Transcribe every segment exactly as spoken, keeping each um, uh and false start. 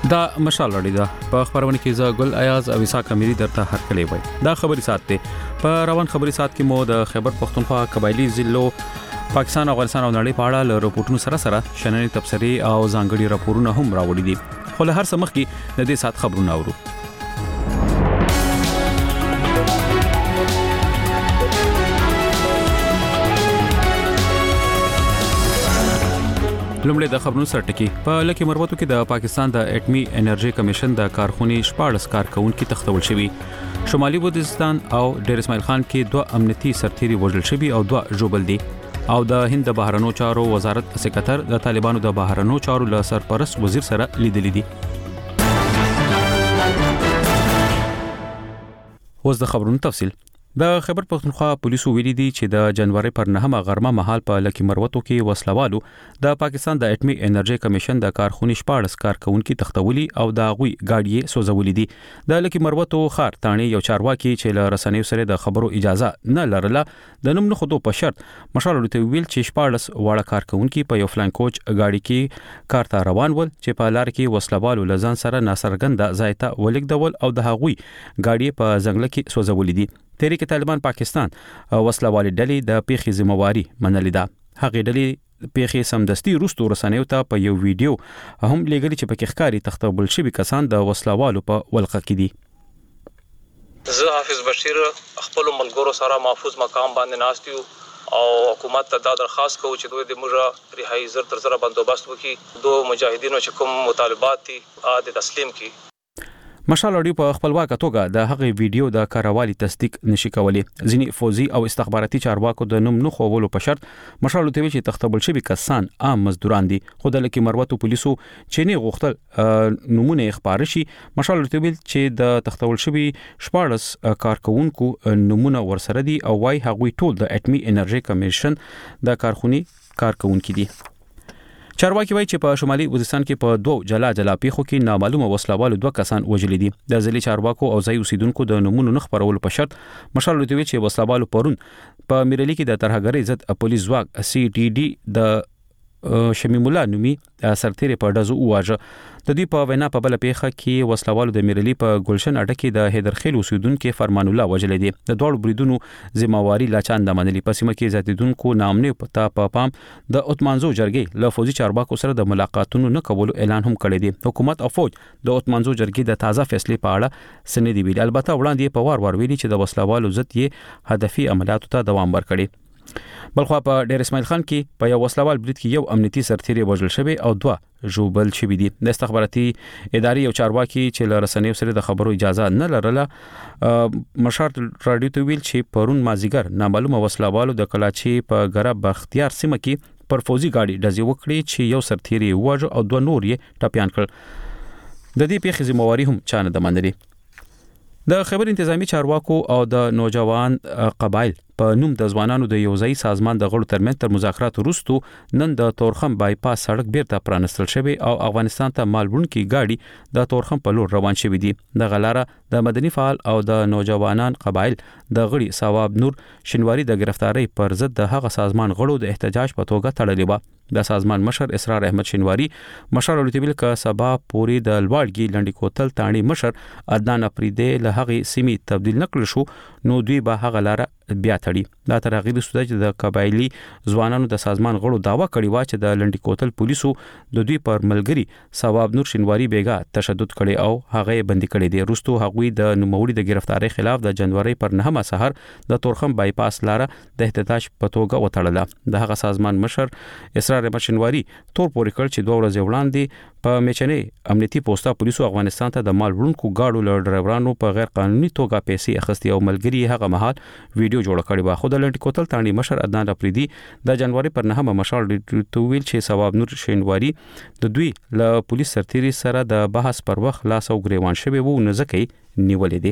دا مشال لري دا په خبرونه کې ز ګل ایاز او اسحاق اميري درته هرکلی وای دا خبري ساتي په روان خبري سات کې مو د خیبر پختونخوا قبایلی ضلعو پاکستان افغانستان او نړۍ په اړه له رپورټونو سره سره شننې تبصري او ځانګړي راپورونه هم راوړي دي خو له هر څه مخکې د دې سات خبرونه اورو لومړی د خبرونو سره ټکی په لکه مربوطو کې د پاکستان د اټمی انرژي کمیشن د کارخونې شپاړس کارکونکو تختول شوی شمالي بلوچستان او ډیر اسماعیل خان کې دوه امنیتي سرتیري وژل شوی او دوه ژوبل دي او د هند د بهرنیو چارو وزارت سکرټر د طالبانو د بهرنیو چارو له سرپرست وزیر سره لیدل دي اوس د خبرونو تفصیل د خیبر پختونخوا پولیسو ویلي دي چې د جنوري پر نهمه غرمه مهال په لکی مروتو کې وسلوالو د پاکستان د اټمی انرژي کمیشن د کارخونې شپاړس کارکونکو تختولي او د غوي گاډي سوزولې دي د لکی مروتو خار تانی یو چارواکي چې له رسنیو سره د خبرو اجازه نه لرله د نوم نه خودو په شرط مشال ته ویل چې شپاړس واړه کارکونکو په یو فلان کوچ گاډي کې کار ته روان ول چې په لار کې وسلوالو لزان سره ناصرګند زایته ولیکدول او د غوي گاډي په ځنګل کې سوزولې دي تحریک طالبان پاکستان وسلوالي ډلې د پیخي ذمہواری منلې ده هغه ډلې پیخي سمدستي روستو رسنیو ته په یو ویډیو هم لګري چې په کې ښکاری تختبل شوی کسان د وسلوالو په ولقه کې دي زه حافظ بشیر خپل ملګرو سره محفوظ مقام باندې ناستیو او حکومت ته دا درخواست کوي چې دوی د موږ رهایی زر تر زر بندوبست وکړي دوه مجاهدینو چې کوم مطالبات دي د تسلیم کړي مشال اړیو په خپلواکه توګه د هغې ویډیو د کاروالي تصدیق نشي کولی ځینی فوزي او استخباراتي چارواکو د نوم نه خوولو په شرط مشال ته وی چې تختبل شوی کسان عام مزدوران دي خو د لکی مروتو پولیسو چې نه غوښتل نمونه خبر شي مشال ته وی چې د تختبل شوی شپاړس کارکونکو نمونه ورسره دي او وايي هغوی ټول د اټمی انرژي کمیشن د کارخونې کارکونکو دي چارواکي وایي چې په شمالي وزیرستان کې په دوه جلا جلا پیښو کې نامعلومه وسلوالو دوه کسان وژلي دي د ځلي چارواکو او ځای اوسیدونکو د نمونه نه خبرولو په شرط مشال لوي چې وسلوالو پرون په میرلی کې د ترهګری ضد پولیس ځواک سی ټي ډي د شمیم الله نومي سرتیری په دزو واجه د دې په وینا په بل پیخه کې وسلوالو د میرلی په ګلشن اډه کې د هیدرخیل اوسیدونکو فرمان الله وجلې دي د دوړو بریدونو ذمہواری لاچان د منلي پسمه کې زیاتیدونکو نامنه پتا په پام د اتمانزو جرګې له فوجي چارواکو سره د ملاقاتونو نه کولو اعلان هم کړی دی حکومت او فوج د اتمانزو جرګې د تازه فیصله په اړه سندې ویلي البته وړاندې په وار وار ویلي چې د وسلوالو ضد یې هدفي عملیاتو ته دوام ورکړي بلخوا په ډیر اسماعیل خان کې په یو وسلوال برید کې یو امنیتي سرتیری وژل شوی او دوه ژوبل شوی دي د استخباراتي ادارې یو چارواکي چې له رسنیو سره د خبرو اجازه نه لرله مشال رادیو ته ویل چې پرون مازیګر نامعلومه وسلوالو د کلاچي په غره بختیار سیمه کې پر فوزي گاډي ډزې وکړي چې یو سرتیری وژل او دوه نور یې ټاپیان کړل د دې پیښې ذمہواری هم چانه د منلي د خبر انتظامی چارواکو او د نوجوان قبایل په نوم د ځوانانو د یوځای سازمان د غړو ترمنځ تر مذاکرات وروسته نن د تورخم بایپاس سړک بیرته پرانستل شوی او افغانستان ته مالبونکي گاډي د تورخم په لور روان شوی دي د غلاره د مدني فعال او د نوجوانان قبایل د غړي ثواب نور شنواری د گرفتاری پر ضد د هغه سازمان غړو د احتجاج په توګه تړلې و د سازمان مشر اسرار احمد شنواری مشر ولتبیل کا سبا پوری د لوړګي لنډی کوتل تانی مشر عدنان افریدی له هغه سیمې تبدیل نکړل شو نو دوی به هغه لاره بیا تړي دا تر هغه د سوده چې د قبایلی ځوانانو د سازمان غړو داوا کړی و چې د لنډی کوتل پولیسو د دوی پر ملګری ثواب نور شنواری بیګا تشدد کړي او هغه بندي کړي دي روستو هغوی د نوموړي د گرفتاری خلاف د جنوري پر نهمه سحر د تورخم بایپاس لاره د احتجاج په توګه وتړله د هغه سازمان مشر اسرار احمد شنواری تور پورې کړ چې دوه ورځې وړاندې په میچنې امنیتي پوسټا پولیسو افغانستان ته د مال وړونکو گاډو له ډرایورانو په غیر قانوني توګه پیسې اخیستي او ملګری هغه مهال ویډیو جوړ کړی و خو د لنډی کوتل تانی مشر عدنان افریدی د جنوري پر نهمه مشال تویل چې ثواب نور شنواری د دوی له پولیس سرتیری سره د بحث پر وخت لاس او ګریوان شوی وو نه ځکه نیولې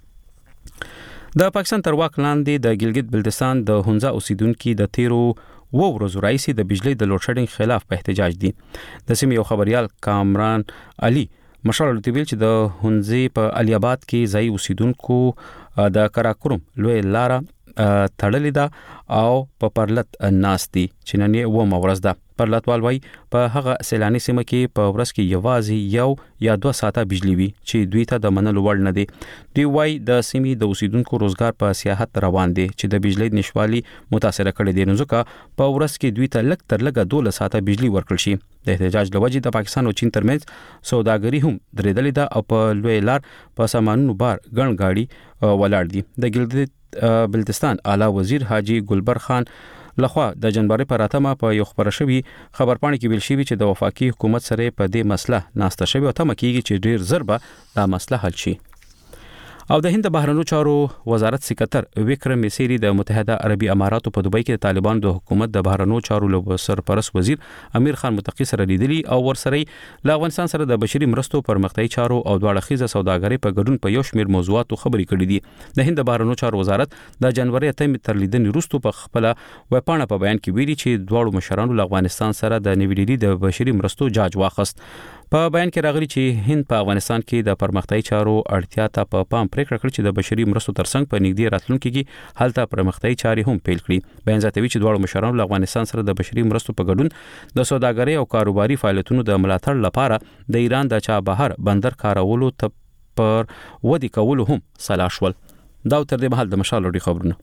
دي د پاکستان تر واک لاندې د ګلګت بلتستان د هونزا اوسیدونکو د تیرو و ورځو راځي د بجلی د لوډ شیډینګ خلاف په احتجاج دي د سیمې یو خبريال کامران علي مشال لطیبل چې د هونزي په علي آباد کې ځای اوسیدونکو د کراکوم لوی لاره تړلې ده او په پرلط ناس دي چې نن یې و مورز ده پرلاتوال وای په هغه سیلاني سیمه کې په ورځ کې یوازې یو یا دوه ساعته بجلی وي چې دوی ته د منلو وړ نه دي. دوی وای د سیمې د اوسیدونکو روزګار په سیاحت روان دي چې د بجلی نشوالي متاثر کړي دي، نو ځکه په ورځ کې دوی ته لږ تر لږه دوه ساعته بجلی ورکړل شي. د احتجاج لوجې د پاکستان او چین ترمنځ سوداګري هم درېدلې ده او په لوی لار په سامانونو بار ګڼ گاډي ولاړ دي. د ګلګت بلتستان اعلی وزیر حاجی ګلبر خان لخوا د جنوري پر اتمه په یو خبر شوی خبرپاڼه کې ویل شوی چې د وفاقي حکومت سره په دې مسله ناسته شوی او تمه کیږي چې ډیر زر به دا مسله حل شي. او د هند بهرنیو چارو وزارت سکرتر وکرم میسری د متحده عربي اماراتو په دوبۍ کې د طالبانو د حکومت د بهرنیو چارو له سرپرست وزیر امیر خان متقی سره لیدلی او ورسره له افغانستان سره د بشري مرستو پرمختیايي چارو او دواړه خيزه سوداګرۍ په ګډون په یو شمېر موضوعاتو خبرې کړې دي. د هند بهرنیو چارو وزارت د جنوري اتمه تر لیدنې وروسته په خپل وپاڼه په بیان کې ویلي چې دواړو مشرانو له افغانستان سره د نوې ډیلي د بشري مرستو جاج واخست. په بیان کې راغلي چې هند په افغانستان کې د پرمختیايي چارو اړتیا ته په پام پریکړه کړې چې د بشري مرستو ترڅنګ په نږدې راتلونکي کې هلته پرمختیايي چارې هم پیل کړي. بیان زیاتوي چې دواړو مشرانو له افغانستان سره د بشري مرستو په ګډون د سوداګرۍ او کاروباري فعالیتونو د ملاتړ لپاره د ایران د چابهار بندر کارولو ته پر ودی کولو هم سلا شول. دا تر دې مهال د مشال لوړي خبرونه.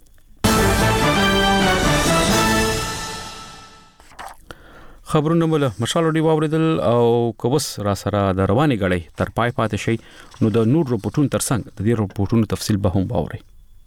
خبرونه مله مشالوډي واوریدل او کوس را سره د رواني غړي تر پای پاتې شي نو د نور رپورټونو ترڅنګ د دې رپورټونو تفصیل به هم باوري.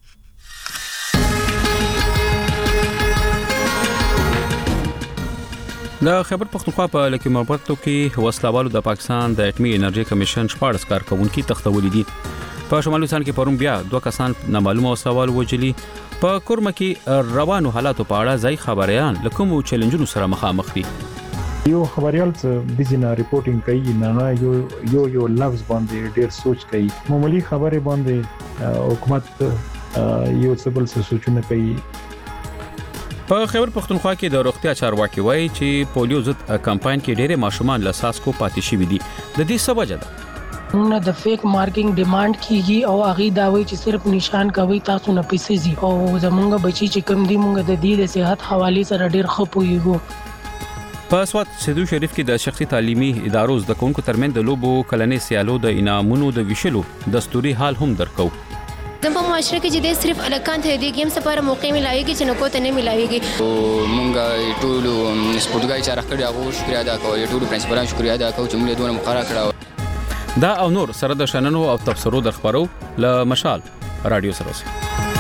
د خیبر پختونخوا په لکه مربوطو کې وسلوالو د پاکستان د اټمي انرژي کمیشن شپږ کارکونکو تختولې دي. په شمالي وزارت کې پروم بیا دوه کسان نامعلومه وسلوال وجلي. په کورمه کې روانو حالاتو په اړه ځای خبريان لکه مو چیلنجونو سره مخامخ دي. یو خبريال څه بيزنه ریپورټینګ کوي نه نه یو یو یو لفظ باندې ډېر سوچ کوي. معمولی خبره باندې حکومت یو څه بل څه سوچونه کوي. په خیبر پختونخوا کې د روغتیا چارواکي وایي چې پولیو ضد کمپاین کې ډېر ماشومان له ساسکو پاتې شوي دي. د دې څه وجه ده؟ موږ د فیک مارکینګ ډیماند کیږي او هغه دا وایي چې صرف نشان کوي تاسو نه پیسې زی او زمونږ بچی چې کم دي موږ د دې د صحت حواله سره ډیر خپويږو. په سوات سیدو شریف کې د شخصي تعلیمي ادارو د کوونکو ترمن د لوبو کلنې سیالو د انعامونو د ویشلو دستوري حال هم درکو. د په معاشره کې چې د صرف الکان ته د گیم لپاره موقع ملایږي چې نو کوته نه ملایږي. او مونږه ټول سپورتګای چې راکړی هغه شکریا ادا کوو، ټول پرنسپلان شکریا ادا کوو چې موږ دونه مقرره کړو. دا او نور سره د شننو او تفسیرو در خبرو ل مشال رادیو سره اوسئ.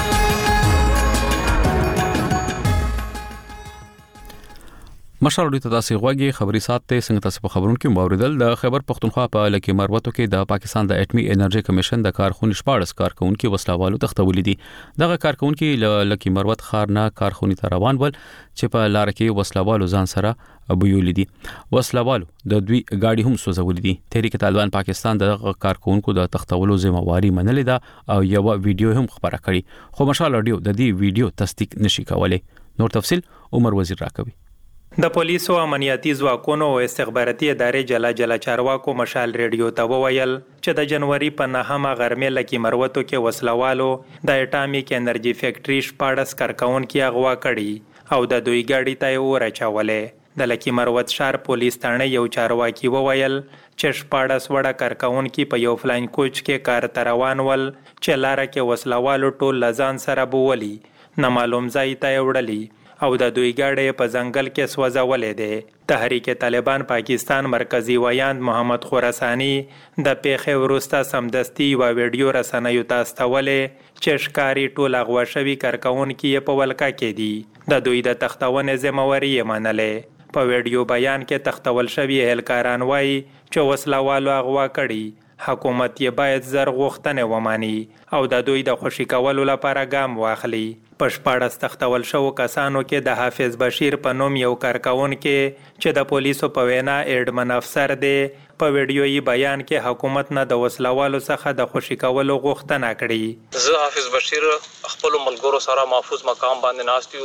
مشال رادیو ته تاسو غوږی خبري سات ته څنګه تاسو په خبرونو کې موریدل. د خیبر پختونخوا په لکه مروتو کې د پاکستان د اټمي انرژي کمیشن د کارخونې شپږ کارکونکو وسلوالو تختولې دي. دغه کارکونکو لکه مروت خار نه کارخونې ته روان ول چې په لار کې وسلوالو ځان سره ابویول دي. وسلوالو د دوی گاډي هم سوزولې دي. تحریک طالبان پاکستان د کارکونکو د تختولو ذمہواری منلې ده او یو ویډیو هم خبره کړي، خو مشال رادیو د دې ویډیو تصدیق نشي کولای. نور تفصیل عمر وزیر راکوي. د پولیسو امنیتي ځواکونو او استخباراتي ادارې جلا جلا چارواکو مشال ریډیو ته وویل چې د جنوري په نهمه غرمې لکه مروتو کې وسلوالو د اټامیک انرژي فیکټري شپږ کارکونکو اغوا کړي او د دوی گاډي ته ورچولې. د لکه مروت شهر پولیس ثانه یو چارواکي وویل چې شپږ وړه کارکونکو په یو فلاین کوچ کې کار تروان ول چې لار کې وسلوالو ټول لزان سره بوولي نه معلوم ځای ته وړلي او د دوی گاډي په ځنګل کې سوځولې ده. تحریک طالبان پاکستان مرکزی ویاند محمد خراسانی د پیښې وروسته سمدستي و ویډیو رسنیو ته استولې چې ښکاری ټول اغوا شوی کارکونکو په ولکا کې دي. د دوی د تختونې ذمہواری منلې. په ویډیو بیان کې تختول شوی هلکاران وایي چې وسلوالو اغوا کړي. حکومت یې باید زر غوښتنه وماني او د دوی د خوشی کولو لپاره ګام واخلي. په شپږ تختول شو کسانو کې د حافظ بشیر په نوم یو کارکون کې چې د پولیسو په وینا ایډمن افسر دی په ویډیويي بیان کې حکومت نه د وسلوالو څخه د خوشی کولو غوښتنه کړې. زه حافظ بشیر خپل ملګرو سره محفوظ مقام باندې ناست یو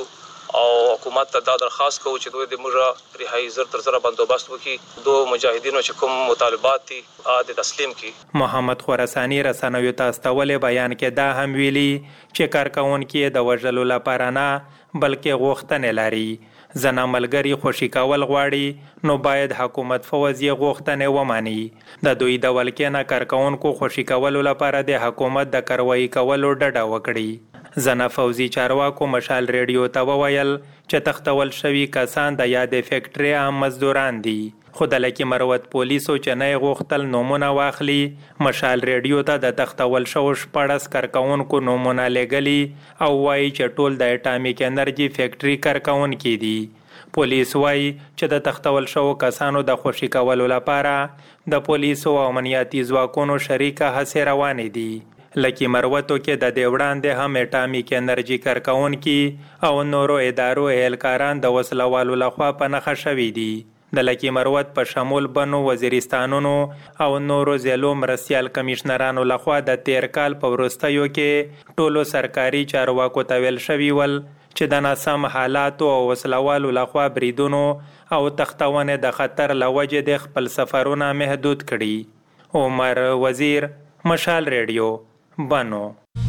او حکومت ته دا درخواست کوو چې دوی د موږ رهایی زر تر زره بندوبست وکړي، دوه مجاهدینو چې کوم مطالبات دي د تسلیم کړي. محمد خراساني رسنیو ته استولې بیان کې دا هم ویلي چې کارکونکي د وژلو لپاره نه بلکې غوښتنې لري. زنا ملګری خوشي کول غواړي نو باید حکومت فوزي غوښتنې وماني. د دوی د ولکې نه کارکونکو خوشي کولو لپاره د حکومت د کاروایی کولو ډډه وکړي. زنا فوزي چارواکو مشال ریډیو ته وویل چې تختول شوي کسان د یادې فیکټري عام مزدوران دي، خو د لکي مروت پولیسو چې نه غوښتل نومونه واخلي. مشال ریډیو ته د تختول شو شپږ کارکونکو نومونه لګلي او وایي چې ټول د اټامیک انرژي فیکټري کارکونکي دي. پولیس وایي چې د تختول شو کسانو د خوشي کولو لپاره د پولیسو او امنیتي ځواکونو شریکه هڅې روانې دي. لکي مروتو کې د دې وړاندې هم اټامیک انرژي کارکونکي او نورو ادارو اهلکاران د وسلوالو لخوا په نښه شوي دي. د لکي مروت په شمول بنو وزیرستانونو او نورو ضلعو مرستیال کمشنرانو لخوا د تیر کال په وروستیو کې ټولو سرکاري چارواکو ته ویل شوي ول چې د ناسم حالاتو او وسلوالو لخوا بریدونو او تختونې د خطر له وجې د خپل سفرونه محدود کړي. عمر وزیر، مشال ریډیو، بنو.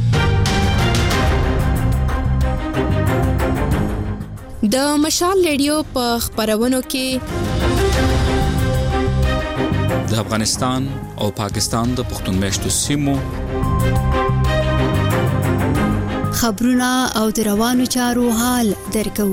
د مشال ریډیو په خبرونو کې د افغانستان او پاکستان د پښتون میشتو سیمو خبرونه او د روانو چارو حال درکو.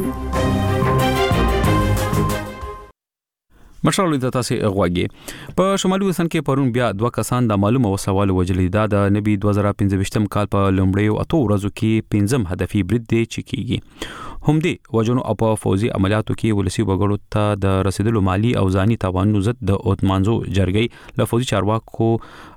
مشرالو د تاسو غواګي په شمالي وطن کې پرون بیا دوه کسان د معلومه وسوالو وجلیدا د نبی دوه زره پنځه کال په لومړیو اتو ورځو کې پنځم هدفي برید دی چې کیږي. هم دی وجنو او په فوزي عملیاتو کې ولسی وګړو ته د رسیدلو مالی او ځاني تاوانونو ضد د اوتمانزو جرګي له فوزي چارواکو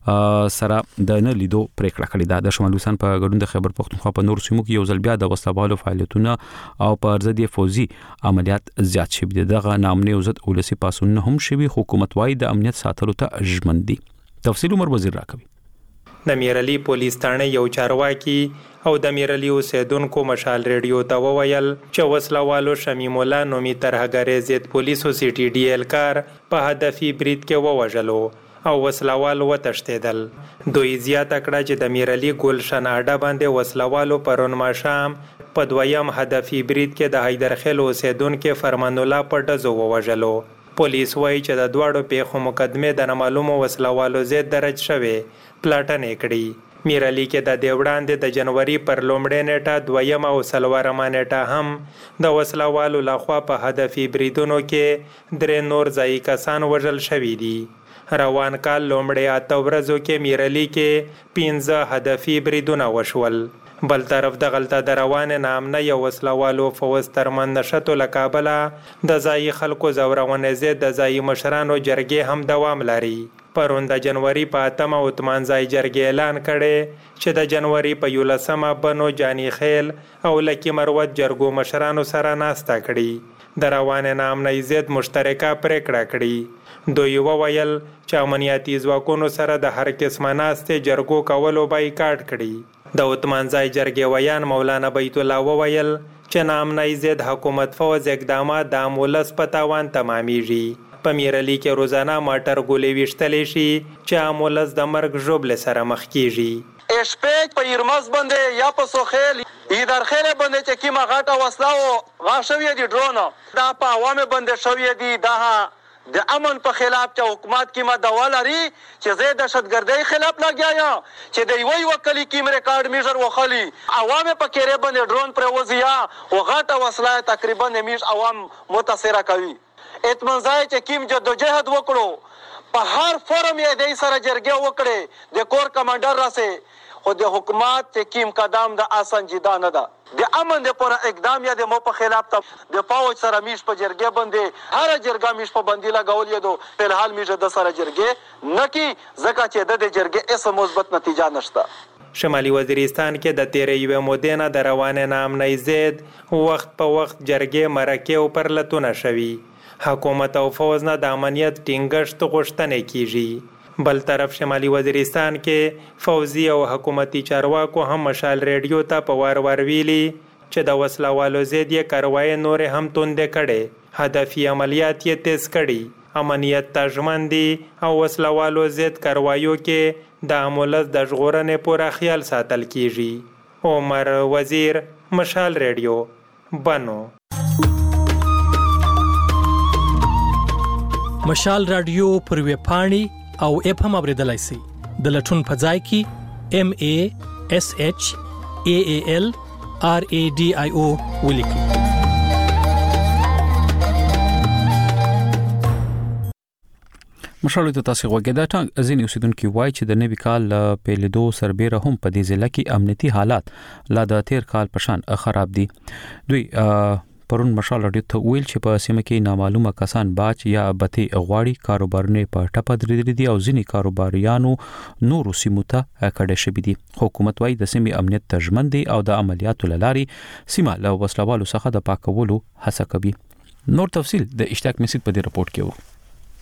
سره د نه لیدو پریکړه کړې ده. د شمالي وطن په ګډون د خیبر پختونخوا په نور سیمو کې یو ځل بیا د وسلوالو فعالیتونه او په ضد فوزي عملیات زیات شوي دي. دغه نامنه ضد ولسی پاسونه هم شوي. حکومت وايي د امنیت ساتلو ته ژمن دي. تفصیل عمر وزیر راکوي. د میرلی پولیس تانه یو چارواکي او د میرلی اوسیدونکو مشال ریډیو ته وویل چې وسلوالو شمیم الله نومي ترهګری ضد پولیسو سی ټي ډي ایل کار په هدفي برید کې ووژلو او وسلوالو وتښتیدل. دوی زیاته کړه چې د میرلی ګلشن اډه باندې وسلوالو پرون ماښام په دویم هدفي برید کې د حیدرخیل اوسیدونکو فرمان الله په ډزو ووژلو. پولیس وایي چې د دواړو پیښو مقدمې د نامعلومو وسلوالو ضد درج شوې پلاټنې کړي. میرلی کې د دې وړاندې د جنوري پر لومړۍ نیټه دویم او څلورمه نیټه هم د وسلوالو لخوا په هدفي بریدونو کې درې نور ځایي کسان وژل شوي دي. روان کال لومړۍ اته ورځو کې میرلی کې پنځه هدفي بریدونه وشول. بل طرف د غلطه د روان نامنه یو وسلوالو فوز ترمن نشتو لکابله د ځایي خلکو زورونې ضد د ځایي مشرانو جرګې هم دوام لري. پرون د جنوري په اتمه اوتمانځای جرګې اعلان کړي چې د جنوري په یولسمه بنو جانی خیل او لکی مروت جرګو مشرانو سره ناسته کړي. د روان نامنه ضد مشترکه پریکړه کړي. دوی وویل چې امنیتي ځواکونو سره د هر قسمه ناستې جرګو کولو بایکاټ کړي. د اوتمانځای جرګې ویان مولانا بیت الله وویل چې نامنه ضد حکومت فوز اقدامات د امولس په تاوان تمامیږي. په میرلی کې روزانه ماټر ګولې ویشتلې شي چې امولس د مرګ ژوبل سره مخ کیږي. اشپیک په یرمز باندې یا په سوخیل ایدار خیل باندې چې کیما غاټه وسلاو غاښوي دي ډرون دا په عوامه باندې شوی دي. دا د امن په خلاف چې حکومت کیما دوا لري چې زه دهشتګردۍ خلاف لګیا چې د یوې وکلی کیم ریکارډ میجر وخلی عوامه په کېره باندې ډرون پر وزیا او غاټه وسلا تقریبا میش عوام متاثر کوي. اطمینان چې کیم جدوجہد وکړو په هر فورم یې د سره جرګه وکړي د کور کمانډر راسه خو د حکومت چې کیم قدم د آسان جدا نه ده. د امن د پر اقدام یا د مو په خلاف ته د فوج سره میش په جرګه باندې هر جرګه میش په باندې لګول یدو په الحال میش د سره جرګه نکی زکه چې د جرګه اس مثبت نتیجه نشته. شمالي وزیرستان کې د تیرې یوې مودې نه د روانې نامنې ضد وخت په وخت جرګې مرکې او پرلتونه شوي. حکومت او فوز نه د امنیت ټینګښت غوښتنې کیږي. بل طرف شمالي وزیرستان کې فوزي او حکومتي چارواکو هم مشال ریډیو ته په وار وار ویلي چې د وسلوالو ضد یې کاروایی نورې هم توندې کړې. هدفي عملیات یې تیز کړي. امنیت ته ژمن دي او وسلوالو ضد کارواییو کې د امولس د ژغورنې پوره خیال ساتل کیږي. عمر وزیر، مشال ریډیو، بنو. مشال رادیو پر ویب پاڼې او اپ هم اوریدلای شئ. د لټون په ځای کې ام ای اس ایچ ای ای ال آر ای ډي آی او ولیکئ. مشال ته تاسو وګورئ دا ټانګ ځینې اوسیدونکو وایي چې د نوي کال په لیدو سربېره هم په دې ځل کې امنیتي حالات لا د تیر کال په شان خراب دي. دوی پرون مشال رادیو ته ویل چې په سیمه کې نامعلومه کسان باج یا بتی غواړي کاروبارونه په ټپه درېدلي دي او ځینې کاروباریانو نورو سیمو ته کډه شوي دي. حکومت وايي د سیمې امنیت ته ژمن دي او د عملیاتو له لارې سیمه له وسلوالو څخه د پاکولو هڅه کوي. نور تفصیل د اشتیاق مسید په دې رپورت کې وو.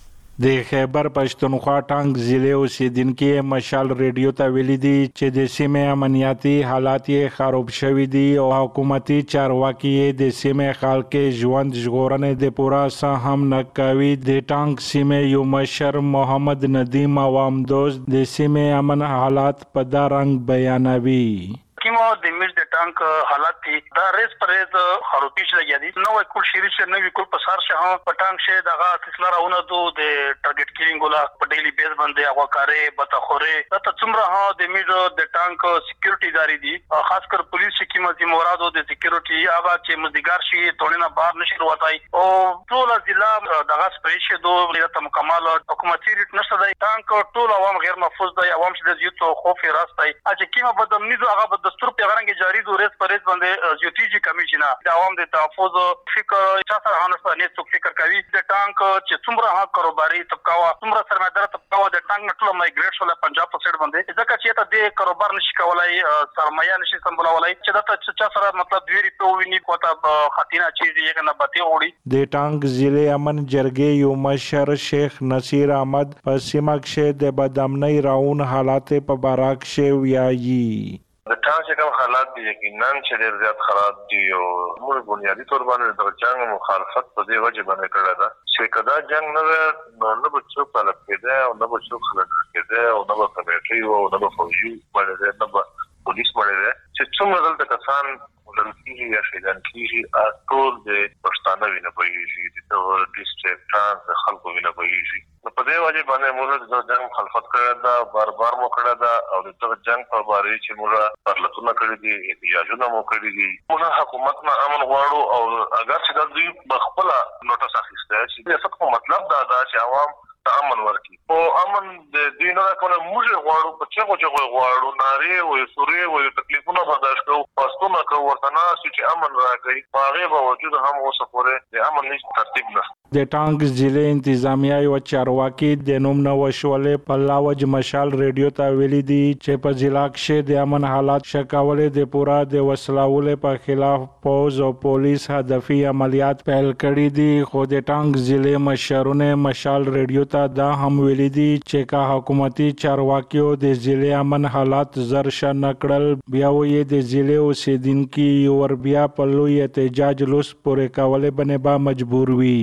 د خیبر پښتونخوا ټانګ ضلع اوسیدونکو مشال ریډیو ته ویلي دي چې د سیمې امنیتي حالات یې خراب شوي دي او حکومتي چارواکي د سیمې خلک ژوند ژغورنې د پوره څه هم نه کوي. د ټانګ سیمې یو مشر محمد ندیم عوام دوست د سیمې امن حالات په دا رنګ بیانوي. کیمو د میز د ټانک حالات دي دا ریس پرېز خروپیش لګیا دي نو کول شری شه نو کول په سار شه په ټانک شه دغه تسلا راونه دو د ټارګټ کیلینګ ولا په ډیلی بیس باندې هغه کارې بته خوره ته څومره ها د میز د ټانک سکیورټي داري دي خاص کر پولیس کیمو د مرادو د سکیورټي هغه چې مزدګار شي تونینه بار نشي وروتای او ټول ضلع دغه سپیشه دو ته مکمل حکومتي ریټ نشته دی ټانک ټول عوام غیر محفوظ دی عوام چې د یوت خوف راستای چې کیمو بدم نيزو هغه د دستور پیغامګي جاری دو ریس پرېز باندې زیوتیجی کمیشنه د عوام د تحفظ فکر چا سره هنه نه څوک فکر کوي د ټانک چې څومره ها کاروباري طبقه څومره سرمایدار طبقه د ټانک نټلو مایګریټ شول پنجاب په سیټ باندې ځکه چې ته د کاروبار نشي کولای سرمایه نشي سمبولولای چې دا چا سره مطلب دوی ریپو ویني کوته خاطینه چیز یې نه بتی وړي. د ټانک ضلع امن جرګې یو مشر شیخ نصیر احمد په سیمه کې د بدامنۍ راون حالات په باراک شو ویایي. د ټانک کوم حالات دي یقینا چې ډېر زیات خراب دي او موږ بنیادی تور باندې د جنگ مخالفت په دې وجه باندې کړی دا چې کدا جنگ نه نه به څوک طلب کېده او نه به څوک خلک کېده او نه به کمیټي او نه به فوجي باندې نه به پولیس باندې چې څومره دلته کسان ولکې یا شیدان کیږي ټول د پښتانه وینه پېږي د ډیسټریکټ ټانک خلکو وینه پېږي په دې وجه باندې موږ د جنگ مخالفت کړی دا بار بار مو کړی دا او د جنگ په اړه چې موږ پرلطونه کړی دي احتجاجونه مو کړی دي موږ حکومت نه امن غواړو او اگر چې د دوی بخپل نوټس اخیسته چې د څه مطلب دا دا چې عوام امن ورکی او امن د دې نه کومه موږ غواړو په څه چې غواړو ناري او سوري او تکلیفونه برداشت کوو پښتون کو ورتنا چې امن راکړي هغه به وجود هم اوسه پوره د امن نش ترتیب نه. د ټانک ضلع انتظامیه یو چارواکي د نوم نو وشولې په لاوج مشال ریډیو ته ویلي دي چې په ضلع کې د امن حالات شکاولې د پورا د وسلاولې په خلاف پوز او پولیس هدفي عملیات پیل کړي دي خو د ټانک ضلع مشرونه مشال ریډیو ته دا هم ویلي دي چې کا حکومتي چارواکیو د ضلع امن حالات زرش نکړل بیا وې د ضلع اوسیدونکو ور بیا په لوی احتجاج لوس پورې کولې باندې با مجبور وي.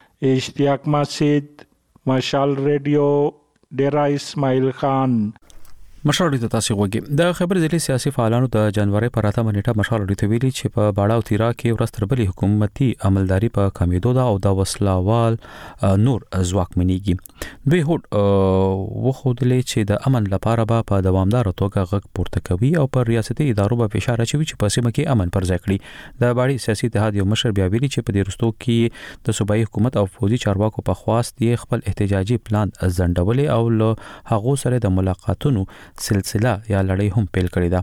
اشتیاق مسید، مشال ریډیو، ډیرا اسماعیل خان. مشال ریډیو ته تاسو وګورئ. د خبر ځلې سیاسي فعالانو د جنوري پر اتمه نیټه مشال ریډیو ته ویلي چې په باړه او تیرا کې ورستر بلی حکومتي عملداري په کمیدو دا او د وسلاوال نور ځواکمنېږي. دوی هوډ وخودلې چې د امن لپاره به په دوامدار توګه غږ پورته کوي او پر ریاستي ادارو به فشار اچوي چې په سیمه کې امن پر ځای کړي. د باړې سیاسي اتحاد یو مشر بیا ویلي چې په دې رستو کې د صوبایي حکومت او فوجي چارواکو په خواست یې خپل احتجاجي پلان ځنډولې او له هغو سره د ملاقاتونو سلسله یا لړۍ هم پیل کړې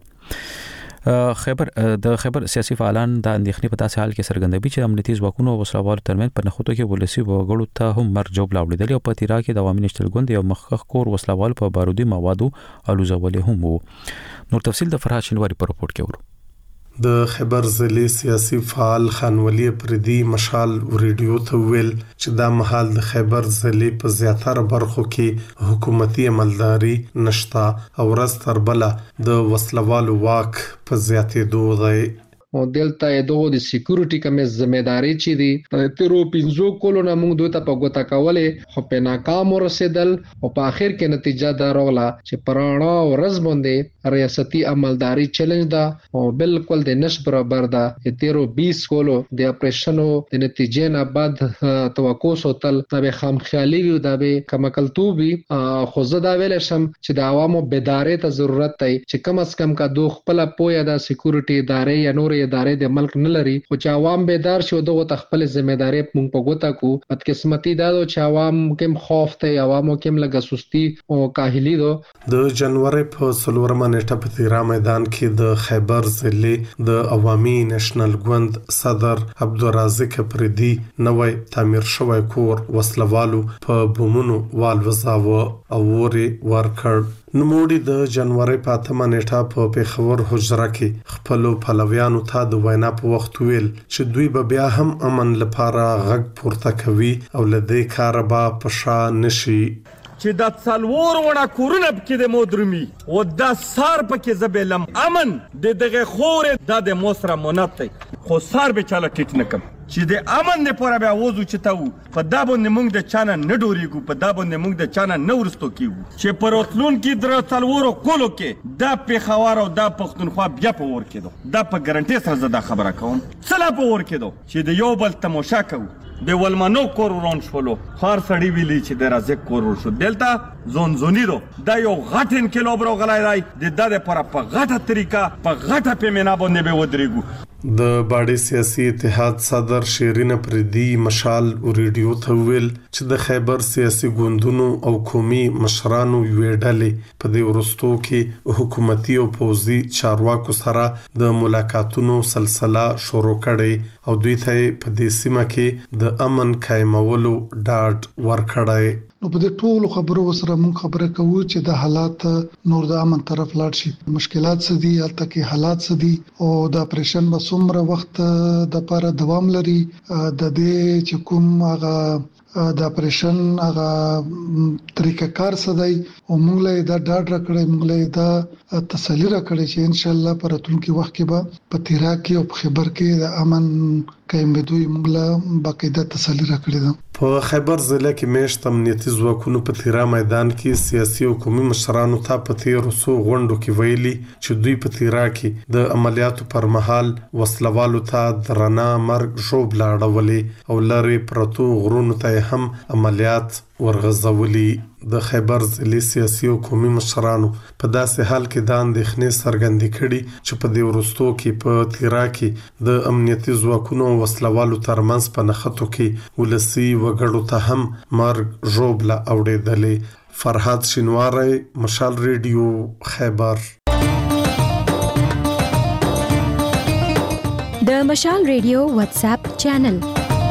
ده. خبر د خبر سیاسي فعالان د اندېښنې په تاسو حال کې څرګندوي چې امنیتي ځواکونو او وسلوالو ترمن په نخودو کې ولسی وګړو ته هم مرګ جوړ لاوړل او په تیرا کې د عوامي نشټلګوند یو مخخ کور وسلوال په بارودي موادو الوزول هم وو. نور تفصیل د فرحات شنواری په رپورت کې ورو. د خبر ضلع سیاسي فعال خانولي پردي مشال ریډیو ته ویل چې دا مهال د خبر ضلع په زیاتره برخو کې حکومتي عملداري نشتا او ورځ تر بله د وسلوالو واک په زیاتېدو دی. او دلته دغه د سکیورټي کمې ځمېداري چي دي تیرو پنځو کولو نه موږ دوی ته په ګوتا کولې خو په ناکام ورسېدل او په اخر کې نتیجه دا راغله چې پرانا او رز باندې ریاستي عملداري چیلنج دا او بالکل د نش برابر دا تیرو بیس کولو د اپریشنو د نتیجې نه بعد توقع سوتل دا به خامخیالي وي دا به کمکلتوبي خو زه دا ویل شم چې د عوامو بیداری ته ضرورت دی چې کم از کم کا دوه خپل پوهه د سکیورټي ادارې یا نور ادارې د ملک نه لري خو چې عوام بیدار شي دغه تخپل ځمېداري مونږ په ګوتا کو بدقسمتي دا چې عوام کوم خوف ته عوامو کوم لګه سستی او کاهلی دو د جنوري په څلورمه نیټه په تیرا میدان کې د خیبر ضلع د عوامي نېشنل ګوند صدر عبدالرازق پردي نوې تعمیر شوی کور وسلوالو په بومونو والوزاوه او وري ورکړ نوموړي د جنوري په اتمه نیټه په پیښور حجره کې خپل پلویانو ته د وینا په وخت ویل چې دوی به بیا هم امن لپاره غږ پورته کوي او لدې کار به پښا نشي چې د څلور وړه کورونه پکې د مودرمي او د سار پکې زبېلم امن د دغه خورې د موسره مونت خو سار به چاله ټیټ نکم چې د امن نه پوره بیا وځو چې تاو په دا باندې موږ د چانه نه ډوریږو په دا باندې موږ د چانه نه ورستو کیږو چې پروتلون کې در څلورو کولو کې دا پیښور او دا پښتونخوا بیا په ور کېدو دا په ګارانټي سره زدا خبره کوم سلا په ور کېدو چې د یو بل تماشا کوو د ولمنو کور ورون شولو خار سړی ویلی چې د رازق کور ور شو دلته زون زونی دو دا یو غټن کیلو برو غلای راي د دغه پر په غټه طریقه په غټه پیمنه باندې به ودرېګو د باډي سیاسي اتحاد صدر شیرین پردي مشال او ریډیو ته ویل چې د خیبر سیاسي ګوندونو او قومي مشرانو ویډلې په دې ورستو کې حکومتي او پوزي چارواکو سره د ملاقاتونو سلسله شروع کړي او دوی ته په دې سیمه کې د امن قائمولو ډاډ ورکړی نو په دې ټولو خبرو سره موږ خبره کوو چې د حالات نور د امن طرف لاړ شي مشکلات څه دي البته کې حالات څه دي او د اپریشن به څومره وخت د لپاره دوام لري د دې چې کوم هغه د اپریشن هغه طریقه کار څه دی او موږ له دا ډاډ راکړی موږ له دا تسلی راکړی چې ان شاء الله پر راتلونکي وخت کې به په تیرا کې او خیبر کې د امن قائم بدوی موږ له باقاعده تسلی راکړی ده په خیبر ضلع کې میشت امنیتي ځواکونو په تیرا میدان کې سیاسي او قومي مشرانو ته په تیرو سو غونډو کې ویلي چې دوی په تیرا کې د عملیاتو پر مهال وسلوالو ته درنه مرګ ژوب لاړولې او لری پرتو غرونو ته هم عملیات ورغزولي د خیبر ضلع سیاسي او قومي مشرانو په داسې حال کې د اندېښنې څرګندې کړي چې په دې ورستو کې په تیرا کې د امنیتي ځواکونو وسلوالو ترمنځ په نښتو کې ولسي وګړو ته هم مرګ ژوبله اوړېدلې فرهاد شینواری مشال ریډیو خیبر د مشال ریډیو واتس اپ چینل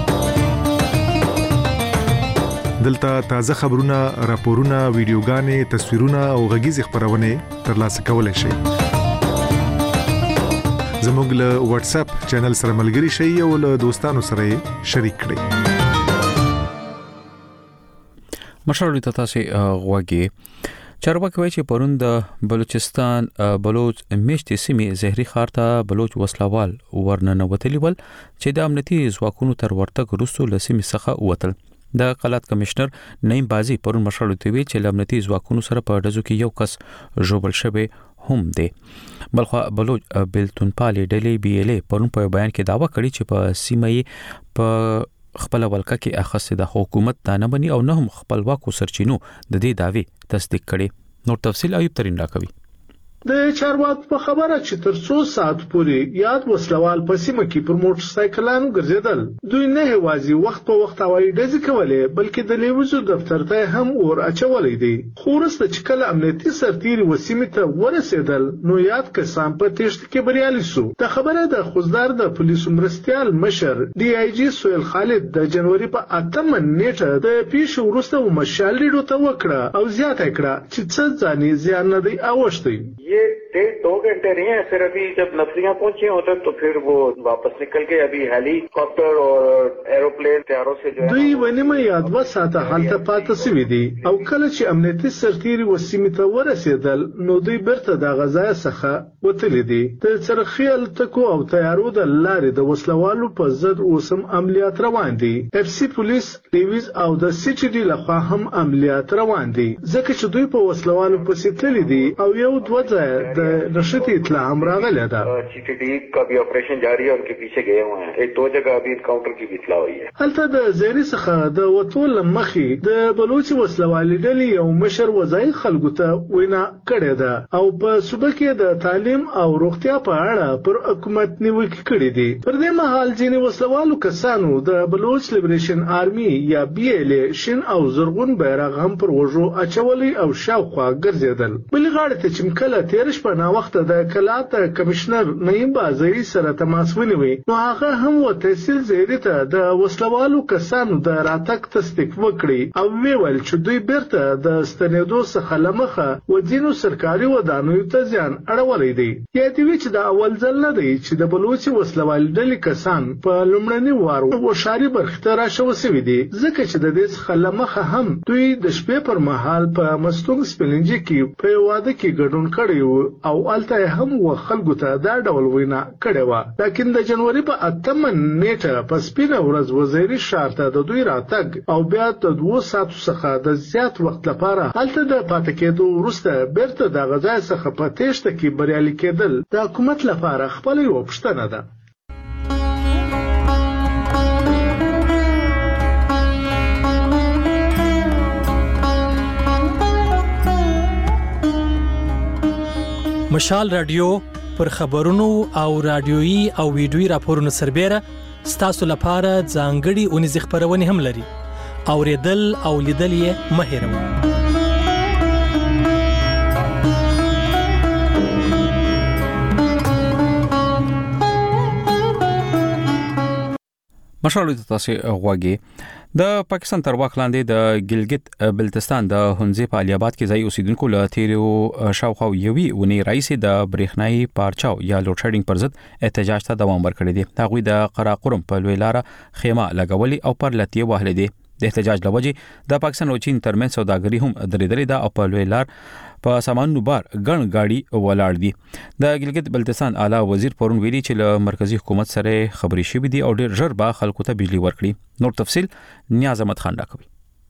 دلته تازه خبرونه راپورونه ویډیوګانې تصویرونه او غږیز خبرونه ترلاسه کولای شئ زموږ له واتس اپ چینل سره ملګري شئ او له دوستانو سره شریک کړئ مشرانو ته تاسو غوږی چارواکي وایي چې پرون د بلوچستان بلوچ میشتي سیمې زهري خار ته بلوچ وسلوال ورننوتلی ول چې د امنیتي ځواکونو تر ورتګ وروسته لسیمې څخه وتل د قلات کمشنر نیم بازی پرون مشرلو تی وی چې امنیتي ځواکونو سره په ډزو کې یو کس جوبل شوی هم دی بلخو بلوچ بلتون پالي ډلی بی ال ای پرون په بیان کې داوا کړی چې په سیمې په خپل ولکه کې اخص د حکومت دانه بني او نه هم خپلواکو سرچینو د دې داوی تصدیق کړي نور تفصیل ایوب ترين راکوي د چارواکو په خبره چې تر څو ساعت پورې یاد وسلوال په سیمه کې پر موټر سایکلانو ګرځیدل دوی نه هوازي وخت په وخت هوایي ډزې کولې بلکې د لیوزو دفتر ته هم ور اچولې دي خو وروسته چې کله امنیتي سرتیري وسیمې ته ورسېدل نو یاد کسان په تېښته کې بریالي شو د خبره د خوزدار د پولیسو مرستيال مشر ډي آی جی سویل خالد د جنوري په اتمه نیټه د پیښو وروسته مشال لیډو ته وکړه او زیاته کړه چې څه ځاني زیان نه دی اوښتي ये डेढ़ दो घंटे रहे हैं, फिर अभी जब नफरियां पहुंची उधर तो फिर वो वापस निकल गए। अभी हेलीकॉप्टर और एरोप्लेन तैयारों से जो دوی ونیمه یا دوه ساعته هلته پاتې سوي دي او کله چې امنیتي سرتیري وسیمې ته ورسېدل نو دوی بیرته د غزا څخه وتلي دي. د څرخي الوتکو او طیارو د لارې د وسلوالو په ضد اوسم عملیات روان دي. اف سی پولیس، ډیویز او د سی ټي ډي لخوا هم عملیات روان دي ځکه چې دوی په وسلوالو پسې تللي دي او یو دوه ځایه د نښتې اطلاع هم راغلې ده. سی ټي ډي کا بھی آپریشن جاری ہے، ان کے پیچھے گئے ہوئے ہیں. ایک دو جگہ ابھی انکاؤنٹر کی بھی اطلاع ہوئی ہے. هلته د زیري څخه د وتو لمخې د بلوچ وسلوالي ډلې یو مشر وځای خلکو ته وینا کړې ده او په صوبه کې د تعلیم او روغتیا په اړه پر حکومت نیوکې کړې دي. پر دې مهال ځینې وسلوالو کسانو د بلوچ لیبریشن آرمي یا بي ال اي شین او زرغون بیرغ هم پر وژو اچولي او شاوخوا ګرځېدل. بلې غاړې ته چې کله تیر شپه ناوخته د کلات کمشنر نعیم بازري سره تماس ونیوي نو هغه هم و تحصیل زیري ته د وسلوالو کسانو د راتګ تصدیق وکړي او ویل چې دوی بیرته د ستنېدو څخه لمخه و ځینو سرکاري ودانیو ته زیان اړولی دی. یادوي چې د اول ځل نه دی چې د بلوچ وسلوالي ډلې کسان په لومړني وار وشاري برخې ته راشوه سوي دي ځکه چې د دې څخه لمخه هم دوی د شپې پر مهال په مستونګ سپلنجي کې په واده کې ګډون کړی او الته هم و خلکو ته دا ډول وینا کړې وه. لیکن د جنوري په اتمه نیټه په سپینه ورځ وزیري ښار ته د دوی راتګ او بیا د دوه ساعتو څخه د زیات وخت لپاره هلته د پاتې کېدو وروسته بیرته د غزا څخه په تېښته کې بریالي کېدل د حکومت لپاره خپله یوه پوښتنه ده. مشال رادیو پر خبرونو او رادیويي او ویډیويي راپورونو سربېره ستاسو لپاره ځانګړي اونیزې خبرونه هم لري. اوریدل او لیدل یې مه هېروئ. مشال تاسو غواګي د پاکستان تر واک لاندې د ګلګت بلتستان د هنزي په الیاباد کې ځای اوسیدونکو له تیرو شاوخوا یوي ونی رئیس د برېښنايي پارچاو یا لوډ شیډینګ پر ضد احتجاج ته دوام ورکړی دی. هغوی د قراقرم په لوی لار خیمه لګولي او پر لتی وهل دي. د احتجاج لوجې د پاکستان او چین ترمن سوداګري هم درېدلې ده او په لوی لار په سامانونو بار ګڼ گاډي ولاړ دي. د ګلګت بلتستان اعلی وزیر پرون ویلي چې له مرکزی حکومت سره خبري شوې دي او ډېر ژر به خلکو ته بجلی ورکړي. نور تفصيل نیاز احمد خان راکوي.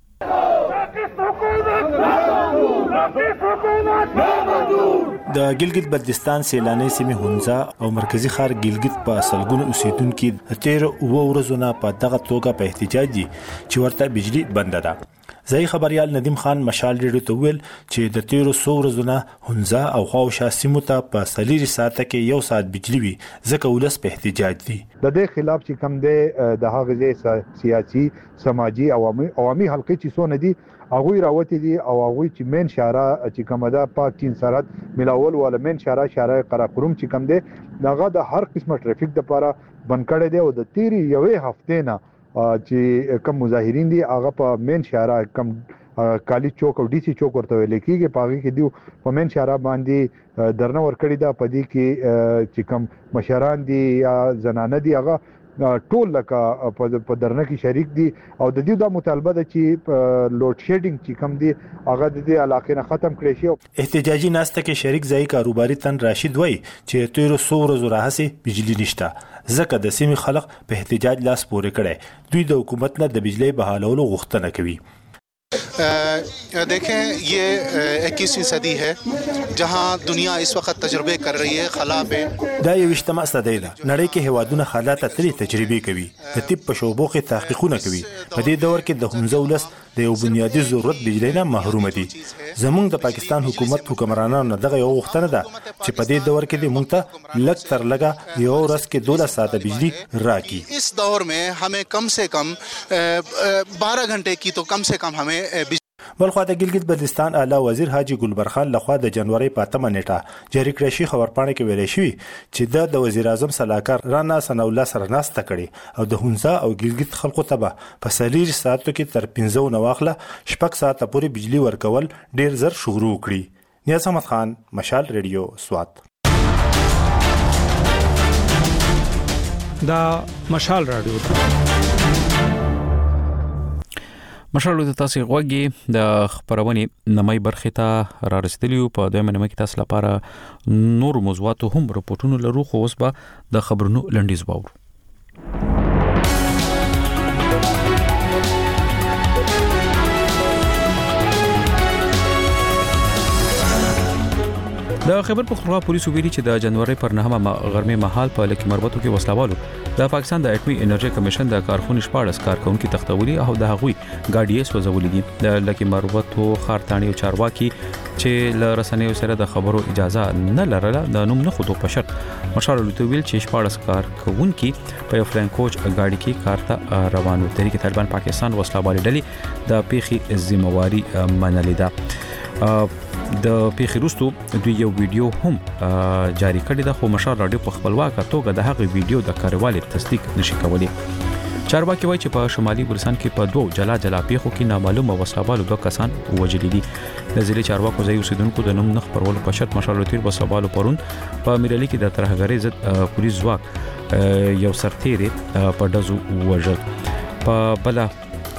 د ګلګت بلتستان سیلاني سیمه هونزا او مرکزی ښار ګلګت په سلګونو اوسیدونکو تیر او ورځونه په دغه توګه په احتجاج دي چې ورته بجلی بند ده. ځای خبريال ندیم خان مشال ریډیو ته ویل چې د تیر څو ورځونه هونزا او خواوشا سیمو ته په سلیری ساعته کې یو ساعت بجلی وي ځکه ولس په احتجاج دي. د دې خلاف چې کم دی د هغه سیاسي سماجی عوامي عوامي حلقې چې سونه دي هغه راوتی دي او هغه چې مین شارع چې کومه ده پاک چین سرحد ملاول ول مین شارع شارع قراقرم چې کم دی دغه د هر قسمه ټریفیک د لپاره بند کړی دی او د تیری یوې هفته نه چې کم مظاهرین دي هغه په مین شارع کم کالی چوک او ډي سي چوک ورته ویل کېږي پاږي کې دی په مین شارع باندې درنه ور کړی دا پدې کې چې کم مشران دي یا زنانه دي هغه ټول لکه په درنه کې شریک دي او د دې د مطالبه ده چې لوډ شیډینګ چې کم دي هغه د دې علاقې نه ختم کړي شي. احتجاجي ناسته کې شریک ځای کاروباري تن راشد وای چې تیر څو ورځې راهسي بجلی نشته ځکه د سیمې خلک په احتجاج لاس پورې کړي. دوی د حکومت نه د بجلی بحالولو غوښتنه کوي. देखें ये इक्कीसवीं सदी है जहां दुनिया इस वक्त तजुर्बे कर रही है खला पे دا یو اجتماع صدې ده نړۍ کې هوادونه حالات ترې تجربه کوي د طب په شوبو کې تحقیقونه کوي. په دې دور کې د همزولس د یو بنیادی ضرورت بجلی نه محروم دي. زمونږ د پاکستان حکومت حکمرانانو دغه یو غوښتنه ده چې په دې دور کې د مونږ ته لږ تر لږه یو ورځ کې دوه ساعته بجلی راکړي. इस दौर में हमें कम से कम बारह घंटे की तो कम से कम हमें بلخوا د ګلګت بلتستان اعلی وزیر حاجی ګلبر خان لخوا د جنوري په اتمه نیټه جاری کړی شي خبرپاڼه کې ویل شوی چې د وزیر اعظم صلاحکار رانا ثنا الله سره ناسته کړي او د هونزا او ګلګت خلکو ته په سلیری ساعتو کې تر پنځه نو واخله شپږ ساعته پورې بجلی ورکول ډیر زر شروع کړي. نیاز احمد خان، مشال ریډیو سوات. دا مشال رادیو مشال د تاسو غوږی د خبرونه نمای برخه ته را رسیدلیو. په دویمه نیمه کې تاسو لپاره نور موضوعات هم رپورټونه لرو، خو اوس به د خبرونو لنډیز باور. د خیبر پختونخوا پولیسو ویلي چې د جنوري پر نهمه غرمې مهال په لکه مربوطو کې وسلوالو د پاکستان د اټومي انرژي کمیشن د کارخونې شپاړس کارکونکو تختولي او د هغوی ګاډي سوځولې دي. د لکه مربوطو خارتانی او چارواکي چې ل رسنیو سره د خبرو اجازه نه لرله د نوم نه خودو په شرط مشال لوتویل چې شپاړس کارکونکو په یو فلین کوچ ګاډي کې کارته روانو. تحریک طالبان پاکستان وسلوالې ډلې د پیخي ذمہواری منلې ده. د پیښې وروسته دوی یو ویډیو هم جاری کړی د خو مشال رادیو په خپلواکه توګه د هغې ویډیو د کاروالۍ تصدیق نشي کولی. چارواکي وایي چې په شمالي ګلستان کې په دوه جلا جلا پیښو کې نامعلومه وسلوالو دوه کسان وژلي دي. د ضلع چارواکو ځای اوسیدونکو د نوم نه خپرولو په شرط مشال لوتیر وسلوالو پرون په میرالي کې د ترهګرۍ ضد پولیس ځواک یو سرتیری په ډزو وژل. په بل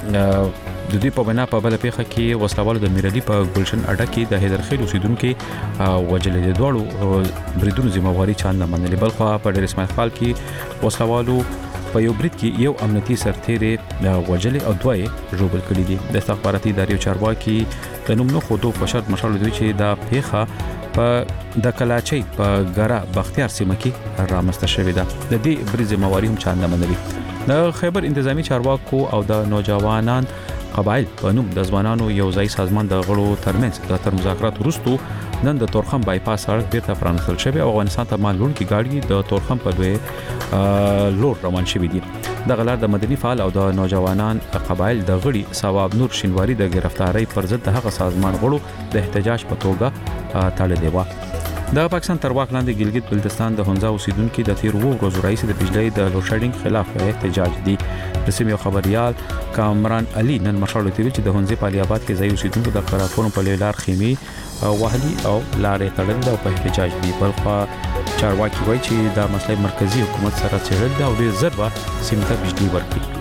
د دې په بنا په بل پیښه کې وسلوالو د میرالي په ګلشن اډه کې د هیدرخیل اوسیدونکو وژلې دي. دواړو بریدونو ذمہواری چاند نه منلې، بلخو په ډېر اسماعیل خال کې وسلوالو په یو برید کې یو امنیتي سرتیری وژلې او دوه یې ژوبل کړي دي. د استخباراتي ادارې چارواکي د نوم نه خودو په شرط مشال دوی چې دا پیښه په د کلاچۍ په ګرا بختیار سیمه کې رامنځته شوې ده. د دې برید ذمہواری هم چاند نه منلې. د خیبر انتظامی چارواکو او د نوجوانان قبایل په نوم د ځوانانو یو ځای سازمان د غړو ترمنځ د تر مذاکرات وروسته نن د تورخم بایپاس سړک بیرته پرانستل شوی او افغانستان ته مال لونکي گاډي د تورخم په دوی لور روان شوی دي. د غلار د مدني فعال او د نوجوانان قبایل د غړي ثواب نور شینواری د گرفتاری پر ضد د هغه سازمان غړو د احتجاج په توګه تړلې و. د پاکستان تر واک لاندې ګلګت بلتستان د هونزا اوسیدونکو د تیر وو ورځو رئیس د بجلی د لوډ شیډینګ خلاف احتجاج دي. د سیمې خبريال کامران علي نن مشال تیری چې د هونزي په الیاباد کې ځای اوسیدونکو د قرافونو په لار خیمه وهلي او لارې تړل او په احتجاج دي. بلخو چارواکي وایي چې دا مسله مرکزی حکومت سره څېړل دا او ډېر ضربه سیمه ته بجلی ورکړي.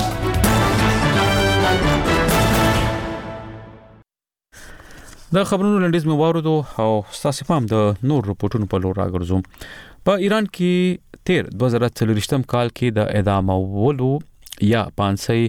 د خبرونو لنډیز مو واوریدو او ستاسو پام د نور رپورټونو په لور راګرځوم. په ایران کې تیر دوه زره څلوېښتم کال کې د اعدامولو یا پانسۍ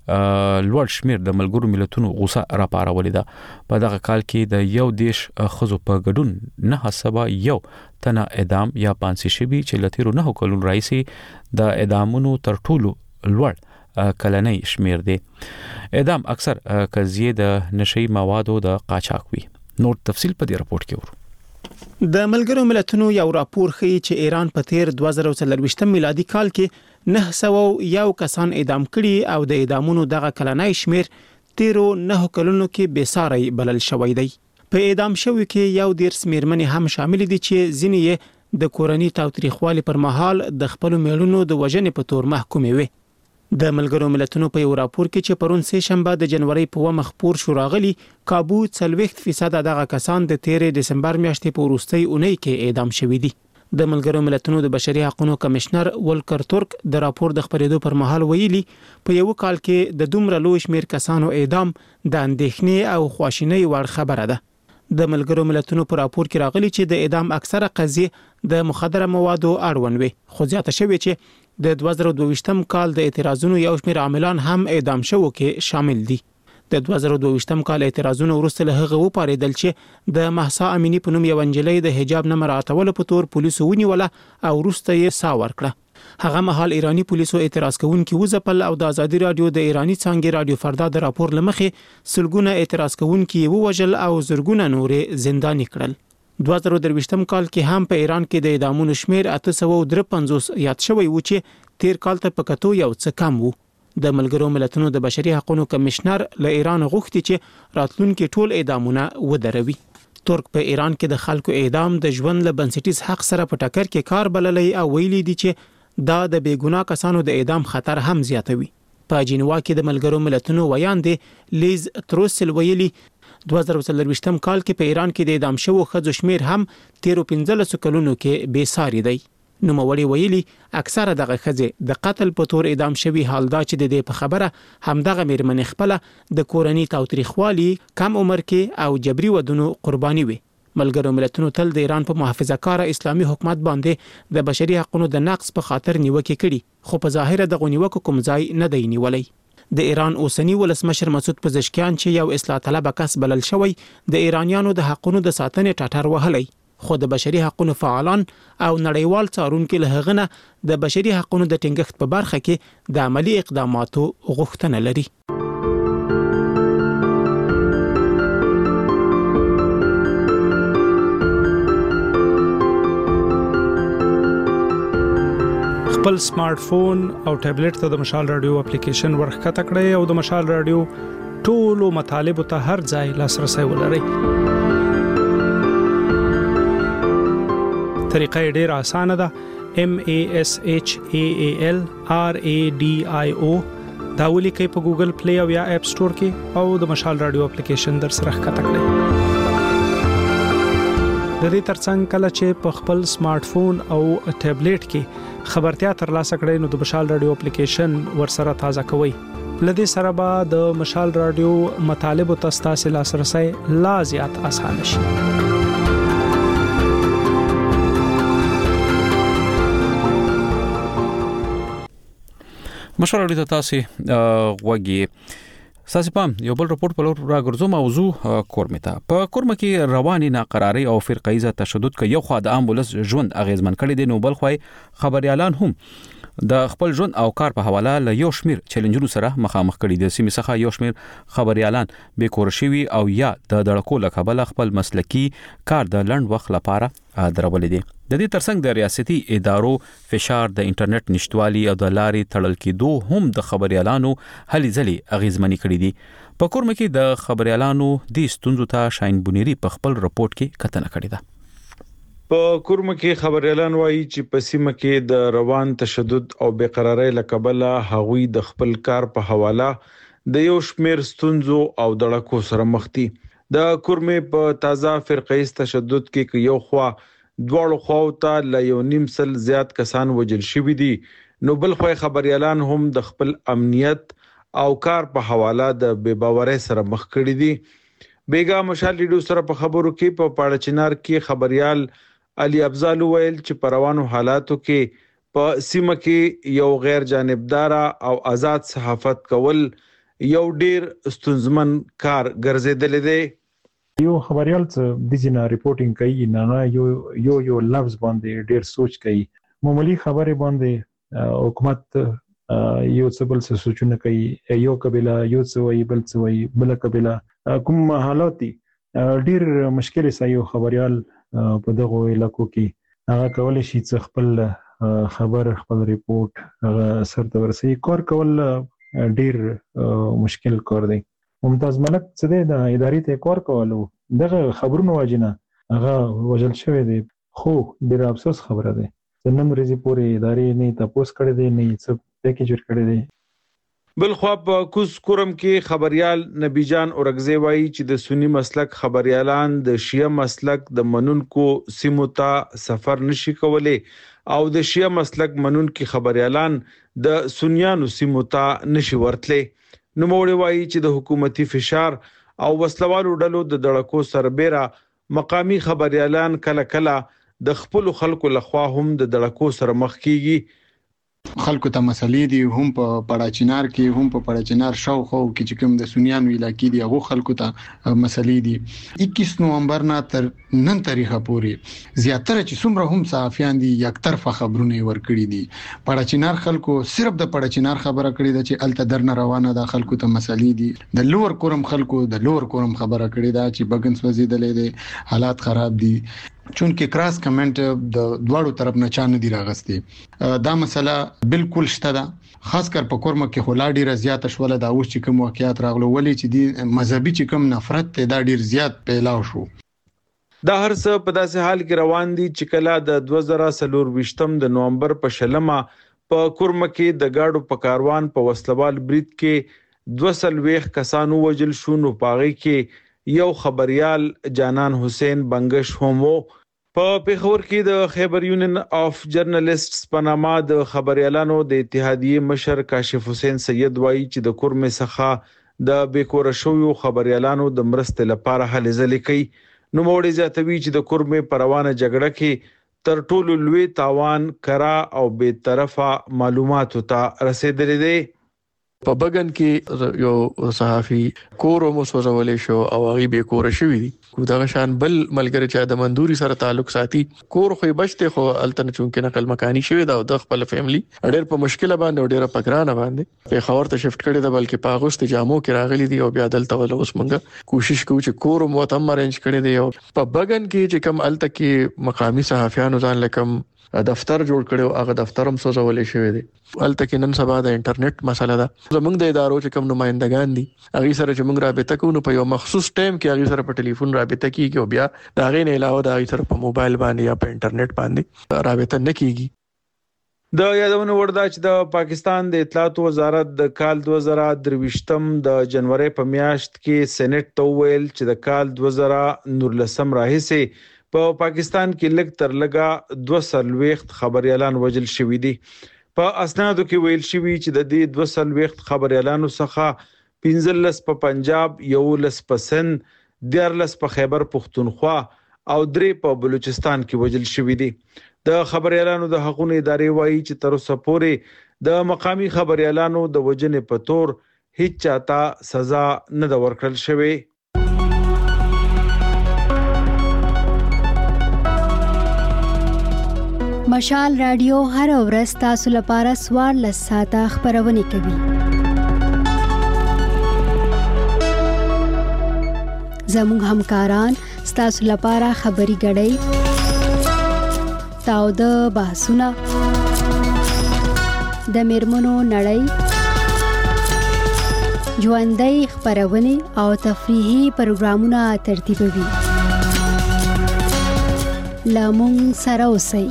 لوړ شمیر د ملګرو ملتونو غوسه راپارولې ده. په دغه کال کې د یو دیش خزو په ګډون نه حسابه یو تنه اعدام یا پانسۍ شوی چې لتیرو نه کلون رئیسي د اعدامونو تر ټولو لوړ کلنۍ شمیر دی. اعدام اکثر قضیه د نشئی موادو د قاچاق وي. نور تفصیل په دې راپور کې ورو. د ملګرو ملتونو یو راپور ښیي چې ایران په تیر دوه زره څلوېښتم میلادي کال کې نه سوه یو کسان اعدام کړي او د اعدامونو دغه کلنۍ شمیر تیرو نه کلونو کې بېساری بلل شوی دی. په اعدام شوی کې یو ډیر سمیرمنې هم شامل دي چې ځینې یې د کورنۍ تاوتریخوالي پر مهال د خپل میړونو د وژنې په تور محکومې وي. د ملګرو ملتونو په یو راپور کې چې پرون سه شنبه د جنوري په ومه خبر شو راغلي کابو څلوېښت فیصد دغه کسان د تیر دسمبر میاشتې په وروستۍ اونۍ کې اعدام شوي دي. د ملګرو ملتونو د بشري حقوقو کمشنر ولکر ترک د راپور د خبرېدو پر مهال ویلي په یو کال کې د دومره لوی شمیر کسانو اعدام د اندېښنې او خواشینۍ وړ خبره ده. د ملګرو ملتونو په راپور کې راغلي چې د اعدام اکثره قضیې د مخدره موادو اړوند وي، خو زیاته شوې چې د دوه زره دوه ویشتم کال د اعتراضونو یو شمېر عاملان هم اعدام شوو کې شامل دي. د دوه زره دوه ویشتم کال اعتراضونو وروسته له هغه وپارېدل چې د مهسا امینی په نوم یو نجلۍ د حجاب نه مراعاتولو په تور پولیسو ونیوله او وروسته یې ساه ورکړه. هغه مهال ایرانی پولیسو اعتراض کوونکي وځپل او د ازادي رادیو د ایرانی څانګې رادیو فردا د راپور لمخې سلګونه اعتراض کوونکي ووژل او زرګونه نورې زنداني کړل. دوه زره درویشتم کال کې هم په ایران کې د اعدامونو شمیر اته سوه درې پنځوس یاد شوی و چې تیر کال ته په کتو یو څه کم وو. د ملګرو ملتونو د بشري حقوقو کمشنر له ایران غوښتي چې راتلونکي ټول اعدامونه ودروي. ترک په ایران کې د خلکو اعدام د ژوند له بنسټیز حق سره په ټکر کې کار بللې او ویلي دي چې دا د بیګناه کسانو د اعدام خطر هم زیاتوي. په جنیوا کې د ملګرو ملتونو ویاندې لیز تروسل ویلي دوه زره څلرويشتم کال کې په ایران کې د اعدام شوو ښځو شمیر هم تیرو پنځلسو کلونو کې بې ساري دی. نوموړي ویلي اکثره دغه ښځې د قتل په تور اعدام شوي، حال دا چې د دې په خبره همدغه میرمنې خپله د کورنۍ تاوتریخوالي، کم عمر کې او جبري ودونو قرباني وي. ملګرو ملتونو تل د ایران په محافظه کار اسلامي حکومت باندې د بشري حقوقو د نقض په خاطر نیوکې کړي، خو په ظاهر د نیوکو کوم ځای نه دی نیولای. د ایران اوسنی ولسمشر مسعود پزشکیان چې یو اصلاح طلب کس بلل شوی، د ایرانیانو د حقوقو د ساتنې ټټر وهلی، خو د بشري حقوقو فعالان او نړیوال څارونکو له هغه نه د بشري حقوقو د ټینګښت په برخه کې د عملی اقداماتو غوښتنه لري. خپل سمارټ فون او ټابلیټ ته د مشال رادیو اپلیکیشن ورخته کړئ او د مشال رادیو ټولو مطالب ته هر ځای لاسرسي ولرئ. طریقه ډیره اسانه ده. M A S H A A L R A D I O دا ولیکئ په ګوګل پلی او یا اپ سٹور کې او د مشال رادیو اپلیکیشن در سره ښکته کړئ. د دې ترڅنګ کله چې په خپل سمارټ فون او ټابلیټ کې خبرتیا ترلاسه کړئ نو د مشال رادیو اپلیکیشن ورسره تازه کوئ. لدې سره به د مشال رادیو مطالب او تاسو لاسرسي لا زیات اسانه شي. مشال رادیو تاسو غوږی ساسي پام یو بل رپورت په لور راګرځو. موضوع کورمه په کورمه کې رواني ناقراری او فرقایزه تشدد کې یو خوا د امبولانس ژوند اغیزمن کړي دي، نو بل خو خبريالان هم د خپل ژوند او کار په حواله له یو شمیر چیلنجونو سره مخامخ کړي دي. سیمه څخه یو شمیر خبريالان به کور شوي او یا د دړکو لکبل خپل مسلکی کار د لند وخت لپاره درول دي. د دې ترڅنګ د ریاستي ادارو فشار، د انټرنیټ نشټوالي او د لارې تړل کېدو هم د خبريالانو هلي ځلي اغیزمنې کړي دي. په کورمه کې د خبريالانو د ستونزو ته شاین بونيري په خپل رپورت کې کتنه کړې ده. په کورمه کې خبريالان وایي چې په سیمه کې د روان تشدد او بقراری لکبله هغوی د خپل کار په حواله د یو شمیر ستونزو او دړکو سره مخ دي. د کورمه په تازه فرقایز تشدد کې یو خوا دواړو خواو ته ل یو نیم سل زیات کسان وجل شوي دي، نو بل خو خبريالان هم د خپل امنیت او کار په حواله د بے باورۍ سره مخ کړي دي. بیګا مشال ریډیو سره په خبرو کې په پاړه چنار کې خبريال علي افضل ویل چې په روانو حالاتو کې په سیمه کې یو غیر جانبدار او آزاد صحافت کول یو ډیر ستونزمن کار ګرځیدل دي. یو خبريال څه د جنا ریپورتینګ کوي نه نه یو یو یو لفظ باندې ډیر سوچ کوي. معمولی خبره باندې حکومت یو څه بل څه سوچونه کوي، یو قبيله یو څه وی بل څه وی بل قبيله کوم حالات دي ډیر مشکل سایو خبريال په دغه علاقو کې هغه کول شي چې خپل خبر خپل ریپورت هغه سرته ورسي کار کول ډیر مشکل کار دی. ممتاز ملک څه دی د ادارې ته کار کولو دغه خبرونو واجنه هغه وجل شوی دی، خو ډیر افسوس خبره ده چې نن ورځې پورې ادارې نه تاسو کړی دی نه څه پیکیج ورکړی دی. بل خو په کوس کورم کې خبريال نبی جان اورغزی وایي چې د سنی مسلک خبريالان د شیعه مسلک د منونکو سیمو ته سفر نشي کولای او د شیعه مسلک منونکو خبريالان د سنیانو سیمو ته نشي ورتلي. نو موږ وایي چې د حکومتي فشار او وسلوالو ډلو د دړکو سربېره مقامی خبريالان کله کله د خپل خلکو لخوا هم د دړکو سره مخ کیږي. خلکو ته مسلې دي هم په پړاچینار کې هم په پړاچینار شاوخوا کې چې کوم د سنیانو علاقې دي هغه خلکو ته مسلې دي. اکیس نومبر نه تر نن تاریخه پورې زیاتره چې څومره هم صحافیان دي یک طرفه خبرونه ورکړي دي. پړاچینار خلکو صرف د پړاچینار خبره کړې ده چې الته درنه روانه ده، خلکو ته مسلې دي. د لوور کورم خلکو د لوور کورم خبره کړې ده چې بګن سوځیدلې دي، حالات خراب دي. چونکه کراس کمنټ د دواړو طرف نه چانه دی راغستي. دا مسله بالکل شته ده، خاص کر په کورمه کې خلا ډیره زیاته شوله دا اوس چې کوم واقعیت راغلو ولې چې دی مذهبي چې کوم نفرت ته دا ډیر زیات پیلاو شو. دا هر څه په داسې حال کې روان دي چې کله د دوه زره څلور د نومبر په شلمه په کورمه کې د گاډو په کاروان په وسلوال برید کې دوه سلويخ کسانو وجل شو، نو پاغي کې یو خبريال جانان حسین بنگش هم وو. په پیښور کې د خیبر یونین اف جرنالستس په نامه د خبريالانو د اتحادیې مشر کاشف حسین سید وایي چې د کورمه څخه د بیکور شویو خبريالانو د مرستې لپاره هلې ځلې کوي. نو موړي زیاتوي چې د کورمه پروانه جګړه کې تر ټولو لوی تاوان کرا او بے طرفه معلوماتو ته رسیدلې دي. په بغن کې یو صحافي کور مو سوځولې شو او هغه به کور شوی دي. کو دا شان بل ملګری چې د مندوري سره تعلق ساتي کور خو بچته خو التن چونکه نقل مکانی شوی دا د خپل فیملی ډېر په مشکله باندې ډېر په ګرانه باندې په خبر ته شفت کړي دا بلکې په اگست جامو کې راغلي دي او بیا دلته ول اوس منګه کوشش کوو چې کور مو تم ارنج کړي دي او په بغن کې چې کم الته کې مقامی صحافیانو ځان لکم دفتر جوړ کړو هغه دفتر هم سوځولې شوی دی. الته کې نن سبا د انټرنیټ مسله ده. زموږ د ادارو چې کوم نمائندگان دي هغه سره چې موږ رابطه کوو په یو مخصوص ټایم کې هغه سره په ټلیفون رابطه کیږي او بیا دا غي نه علاوه دا هغه سره په موبایل باندې یا په انټرنیټ باندې رابطه نه کیږي. د یادونه وردا چې د پاکستان د اطلاعات وزارت د کال دوه زره درويشتم د جنوري په میاشت کې سېنات ته ویل چې د کال دوه زره نورلسم راهیسه په پاکستان کې لګ تر لګا دوه سلويخت خبريالان وجل شوې دي. په اسنادو کې ویل شوی چې د دې دوه سلويخت خبريالانو څخه پنځه لس په پنجاب، یو لس په سند، دیار لس په خیبر پختونخوا او درې په بلوچستان کې وجل شوې دي. د خبريالانو د حقوقو ادارې وایي چې تر اوسه پورې د مقامی خبريالانو د وجنې په تور هیڅ چاته سزا نه د ورکړل شوې. مشال رادیو هر ورځ تاسو لپاره سوار لساته خبرونه کوي. زموږ همکاران تاسو لپاره خبري غړي تاو د بحثونه د میرمنو نړۍ ژوندۍ خبرونه او تفریحي پروګرامونه ترتیبوي. لامون سره اوسئ.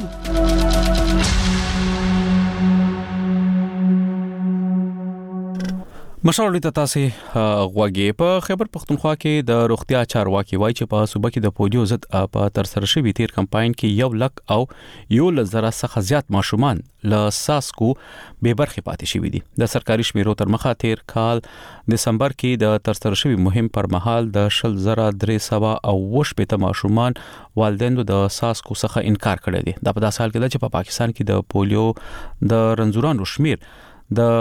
مشال ته تاسو غوږی په خیبر پختونخوا کې د روغتیا چارواکي وایي چې په صوبه کې د پولیو ضد په تر سره شوی تیر کمپاین کې یو لک او یو لزره څخه زیات ماشومان له ساسکو به برخه پاتې شوی دي. د سرکاري شمیرو تر مخه تیر کال دسمبر کې د تر سره شوی مهم پر مهال د شل زره درې سوا او وش پته ماشومان والدینو د ساسکو څخه انکار کړی دی. دا په داسې حال کې ده چې په پاکستان کې د پولیو د رنځورانو شمیر د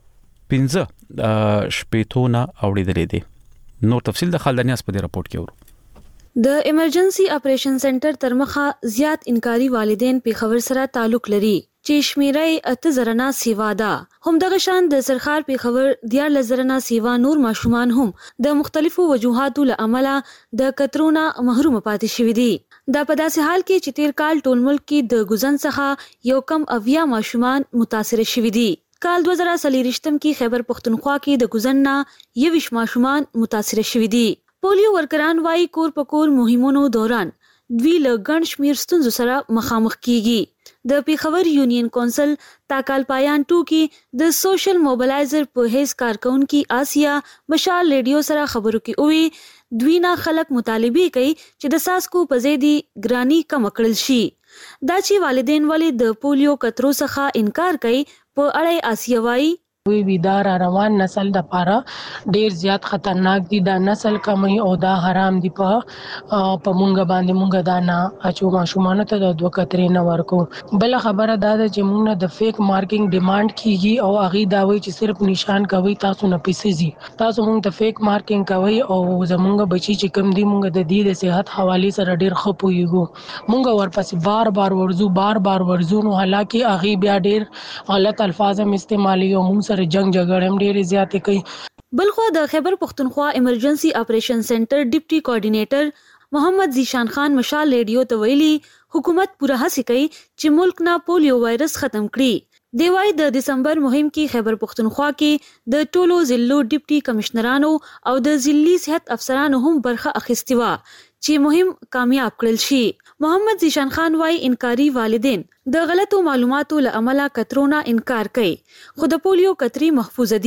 پنځه شپېتونه اوریدلې دي. نور تفصیل د خالدانیاس په دې راپورټ کې ورو. د ایمرجنسي اپریشن سنټر تر مخه زیات انکاري والدین په خبر سره تعلق لري چې شمیرای اته زرنا سیوا ده. هم دغه شان د سرخار په خبر دیار لزرنا سیوا نور ماشومان هم د مختلفو وجوهاتو له امله د کترونه محروم پاتې شوي دي. دا په داسې حال کې چې تیر کال ټول ملک کې د ګزن څخه یو کم اویا ماشومان متاثر شوي دي. کال دوه زره څلوېښتم کې خیبر پختونخوا کې د ګزن نه یوش ماشومان متاثر شوي دي. پولیو ورکران وايي کور په کور مهمونو دوران دوی له ګڼ شمیر ستونزو سره مخامخ کیږي. د پیښور یونین کونسل تاکال پایان ټو کې د سوشل موبلایزر په هیڅ کارکونکو آسیا مشال ریډیو سره خبرو کې وی دوی نه خلک مطالبه کوي چې د ساسکو په زیدي ګرانی کم کړل شي. دا چې والدین ولې د پولیو کترو څخه انکار کوي په اړه آسیوي وی ویدار روان نسل د پاره ډیر زیات خطرناک دي. دا نسل کمي او دا حرام دي. په په مونږ باندې مونږ دا نه اچو ماشومان ته د دوه کترې نه ورکو. بل خبره دا ده چې مونږ د فیک مارکینګ ډیماند کیږي او اغي دا وی چې صرف نشان کوي تاسو نه پیسې زی تاسو مونږ ته فیک مارکینګ کوي او زمونږ بچی چې کم دي مونږ د دې د صحت حواله سره ډیر خپويګو. مونږ ورپسې بار بار ورزو بار بار ورزو نو حالکه اغي بیا ډیر غلط الفاظ هم استعمالي او مونږ جنگ جګړه هم ډېرې زیاتې کوي. بلخو د خیبر پختونخوا ایمرجنسي اپریشن سنټر ډیپټي کوارډینیټر محمد زیشان خان مشال ریډیو ته ویلي حکومت پوره هڅه کوي چې ملک نه پولیو وایرس ختم کړي. دی وايي د دسمبر مهم کې خیبر پختونخوا کې د ټولو ضلعو ډیپټي کمشنرانو او د ضلعي صحت افسرانو هم برخه اخیستې وه چې مهم کامیاب کړل شي. محمد زیشان خان وايي انکاري والدین د غلطو معلوماتو له امله کترونه انکار کوي خو د پولیو کتري محفوظ دي.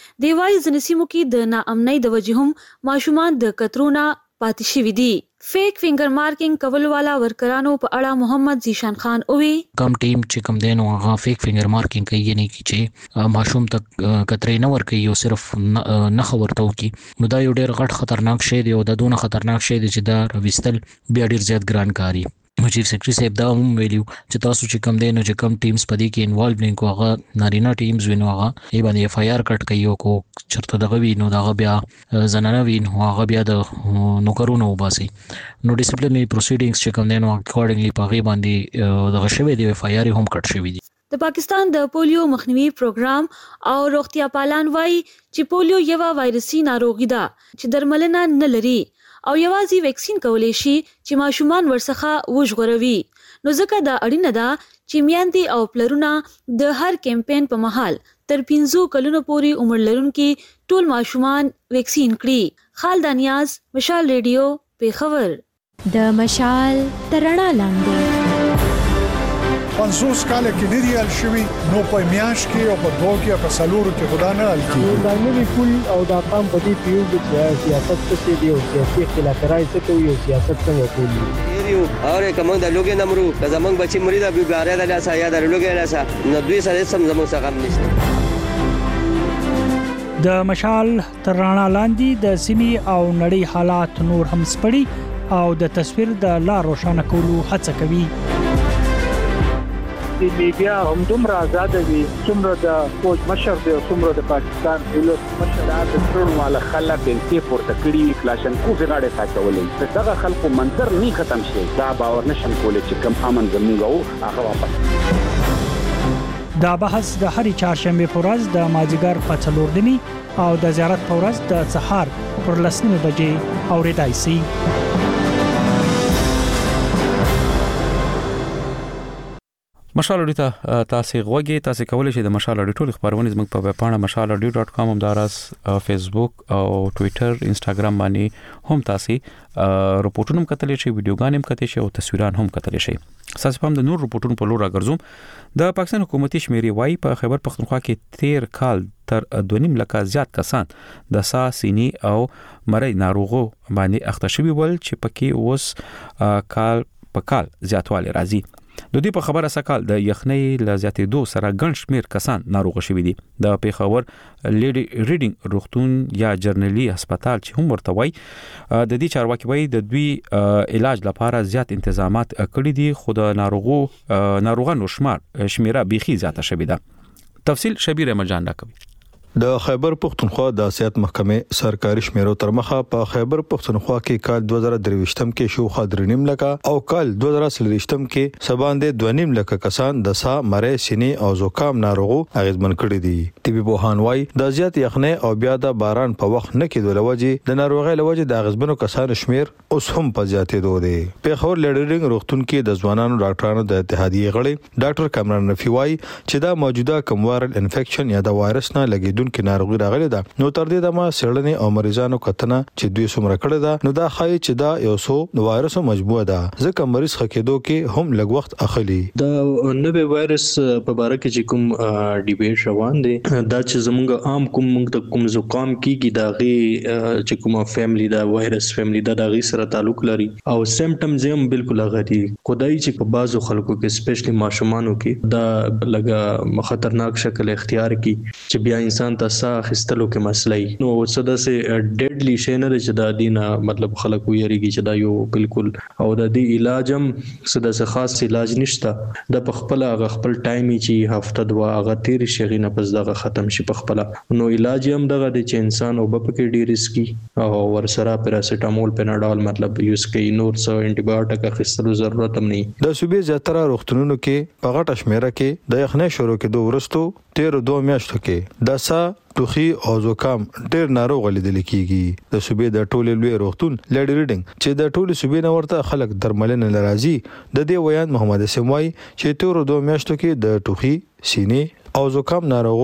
دی وايي ځینې سیمو کې د ناامنۍ د وجې هم ماشومان د کترونه پاتې شوي دي. فیک فینګر مارکینګ کول والا ورکرانو په اړه محمد زیشان خان اووي کم ټیم چې کم دین او هغه فیک فینګر مارکینګ کوي یعنی چې ماشوم تک کترې نه ور کوي او صرف نه خبرتاو کی نو دا یو ډیر غټ خطرناک شی دی او د دونه خطرناک شی دی چې دا وستل بیا ډیر زیات ګران کاری. چیف سیکرټری صاحب دا هم ویلو چې تاسو چې کم دین او چې کم ټیمز پدې کې انوالو نه کو هغه نارینه ټیمز وینو هغه ای باندې اف آی آر کټ کوي او کو چرته دغه وینو دغه بیا زنانه وینو هغه بیا د نوکرونو وباسي نو ډیسپلینری پروسیډینګز چې کم دین او اکورډنګلی په غي باندې دغه شوی دی اف آی آر هم کټ شوی دی. د پاکستان د پولیو مخنیوي پروګرام او روغتیا پالان وایي چې پولیو یو وایرسي ناروغي ده چې درملنه نه لري او یوازې ویکسین کولای شي چې ماشومان ورڅخه وژغوروي. نو ځکه دا اړینه ده چې میاندې او پلرونه د هر کمپاین په مهال تر پنځو کلونو پورې عمر لرونکي ټول ماشومان ویکسین کړي. خالد نیاز، مشال ریډیو، پیښور. د مشال ترڼا لاندې پنځوس کال کې ډیریال شوی نو په میاش کې او په دوه کې په سلورو کې خدا نه الکی دا نوی پول او دا قام په دې پیو چې سیاست څه دی او سیاسي اختلافات څه کوي او سیاست څنګه کوي یو اور کوم د لوګي نمرو که زمنګ بچی مریدا به غاره د لاسه یا د لوګي لاسه نو دوی سره سم زموږ څخه نشته. د مشال ترڼا لاندې د سیمي او نړۍ حالات نور هم سپړي او د تصویر د لار روښانه کولو هڅه کوي. د میډیا هم دومره آزاد دي څومره د فوج مشر دی څومره د پاکستان دولت مشر د ټول مال خلک بنتي پورته کړی کلاشن کو غاړه ساتولې دغه خلکو منظر نه ختم شي دا باور نشم کولای چې کم امن زموږ او هغه واپس. دا بحث د هرې چهارشنبه په ورځ د مازیګر په څلور نیمې او د زیارت په ورځ د سهار پر لس نیمې بجې اورېدای شي. مشال اډیو ته تاسو غوږی تاسو کولای شئ د مشال اډیو ټول خبرونه زموږ په ویب پاڼه مشال اډیو ډاټ کام هم داراس فیسبوک او ټوئیټر انستګرام باندې هم تاسو رپورټونه هم کتلی شئ ویډیوګان هم کتلی شئ او تصویران هم کتلی شئ. اساس په هم د نور رپورټونو په لور راګرځوم. د پاکستان حکومتي شمیرې وايي په خیبر پختونخوا کې تیر کال تر دوه نیم لکه زیات کسان د سا سینې او مری ناروغو باندې اخته شوي ول چې پکې اوس کال په کال زیاتوالی راځي. د دې په خبره سکهال د یخنۍ ل زیاتېدو سره ګڼ شمېر کسان ناروغ شوي دي. د پیښور لیډي ریډینګ روغتون یا جرنلي هسپتال چې هم ورته وایي د دې چارواکي وایي د دوی علاج لپاره زیات انتظامات کړي دي خو د ناروغو ناروغانو شمار شمیره بيخي زیاته شوې ده. تفصیل شبیر مجان راکوي. د خیبر پختونخوا د سیاحت محکمې سرکاري شمیرو تر مخه په خیبر پختونخوا کې کال دوه زره درويشتم کې شو خادرنیم لکه او کال دوه زره سلويشتم کې سباندې دوه نیم لکه کسان د سا مری سینې او زکام ناروغو اغیزمن کړي دي. طبي بوهان وايي د زیات یخنۍ او بیا د باران په وخت نه کېدو لوجه د ناروغي لوجه د اغیزمنو کسانو شمیر اوس هم په زیاتېدو دی. پیښور لیډرینګ روغتون کې د ځوانانو ډاکټرانو د اتحادیې غړي ډاکټر کامران رفیع وايي چې دا موجوده کموارل انفیکشن یا د وایرس نه لګیدو کې ناروغي راغلي ده نو تر دې دمه سړنې او مریضانو کتنه چې دوی سمره کړی ده نو دا خای چې دا یو سو د وایرسو مجموعه ده ځکه مریض خکېدو کې هم لږ وخت اخلي. دا نوې وایرس په اړه کې چې کوم ډیبیټ روان دي دا چې زموږ عام کوم موږ د کوم زکام کیږي دا غي چې کومه فیملی دا وایرس فیملی دا د غي سره تعلق لري او سیمټمز هم بالکل غدي خدای چې په بازو خلکو کې سپیشلی ماشومانو کې دا لګا خطرناک شکل اختیار کی چې بیا انسان تاسو خستلو کې مسلې نو څه د سه ډیډلی شي نه چې دا دینه مطلب خلک ویریږي چې دا یو بالکل او د دې علاج هم څه د خاص علاج نشته د خپل هغه خپل ټایمي چې هفته دوا هغه تیر شي نه پس دغه ختم شي په خپل نو علاج هم دغه د چې انسان او په کې ډیر رسکي او ورسره پیراسټامول پیناډول مطلب یوز کوي نور څو انټي بایوټیک اخیستلو ضرورت هم نه. د صوبې زیاتره روغتونونو کې په غټه شمیره کې د یخنۍ شروع کېدو وروسته تیر دوه میاشتو کې د سا ټوخي او زکام ډېر ناروغ لیدل کیږي. د صوبې د ټولې لوی روغتون لیډي ریډینګ چې د ټولې صوبې نه ورته خلک درملنه لرازي د دې ویان محمد سموي چې تیر دوه میاشتو کې د ټوخي سینې او زکام ناروغو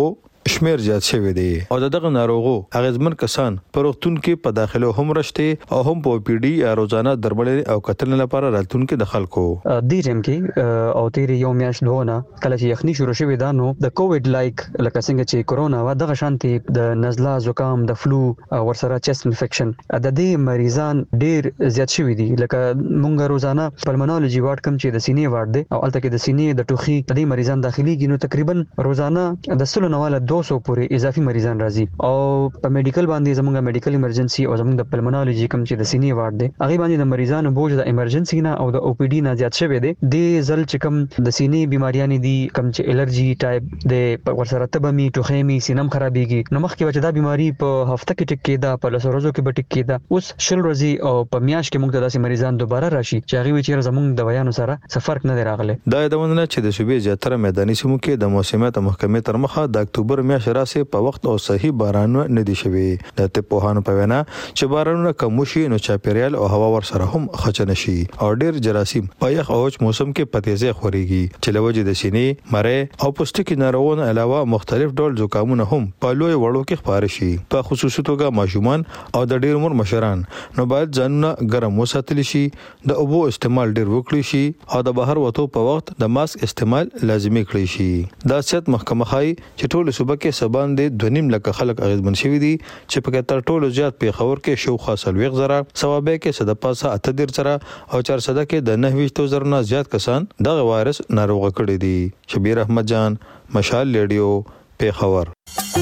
شمیر زیات شوی دی او دغه ناروغو اغیزمن کسان په روغتون کې په داخلو هم رشته او هم په پی ډي یا روزانه درملنې او کتل لپاره راتون کې د خلکو د ټیم کې او تیر یو میاشت دونه کله چې یخني شروع شوې ده نو د کووډ لایک لکه څنګه چې کورونا و دغه شانتي د نزله زکام د فلو ورسره چست انفیکشن د دې مریضان ډیر زیات شوي دي لکه مونږ روزانه پلمونولوژي وارډ کوم چې د سینې وارډ دی او الته کې د سینې د ټوخي د دې مریضان داخليږي نو تقریبا روزانه د سلو نواله دوه سوه پورې اضافي مریضان راځي او په میډیکل باندې زموږه میډیکل ایمرجنسي او زموږ د پلمونولوژي کوم چې د سینې وارډ دی هغه باندې د مریضانو بوج د ایمرجنسي نه او د او پی ډي نه زیات شوی دی د زل چې کوم د سینې بیماریاں دي کوم چې الرجي ټایپ د ورسره تبمي ټوخیمي سینم خرابېږي نو مخکې چې دا بیماری په هفته کې ټیک کېده په لسو ورځو کې به ټیک کېده اوس شل ورځې او په میاشت کې موږ ته داسې مریضان دوباره راشي چې هغه وی چې زموږ د ویانو سره څه فرق نه دی راغلی دا د ونه چې د صوبې زیاتره میداني سیمو کې د موسمیات محکمې تر مخه د اکتوبر میاشتې راسي په وخت او صحیح باران نه دي شوی د طبپوهانو په وینا چې بارانونه کم شي نو چاپیریال او هوا ورسره هم خچنه شي او ډیر جراثیم په یخ او موسم کې په تیزه خوريږي چې لوجه د سینې مره او پوستکي ناروغانو علاوه مختلف ډول زکامونه هم په لوی وړو کې خبر شي په خصوصي توګه ماشومان او د ډیر عمر مشران نو باید ځانونه ګرم وساتل شي د اوبو استعمال ډیر وکړي شي او د بهر وته په وخت د ماسک استعمال لازمي کړی شي د صحت محکمه خای چې ټول صوبه کې سبان دي دونیم لک خلک اغیزمن شوی دي چې په تر ټولو زیات په خبر کې شو خاصل ویغ زره ثوابه کې صد پاسه اتدیر سره او چار صد کې د نه ویشتو زره نه زیات کسان دغه وایرس ناروغ کړي دي شبیر احمد جان مشال ریډیو په خبر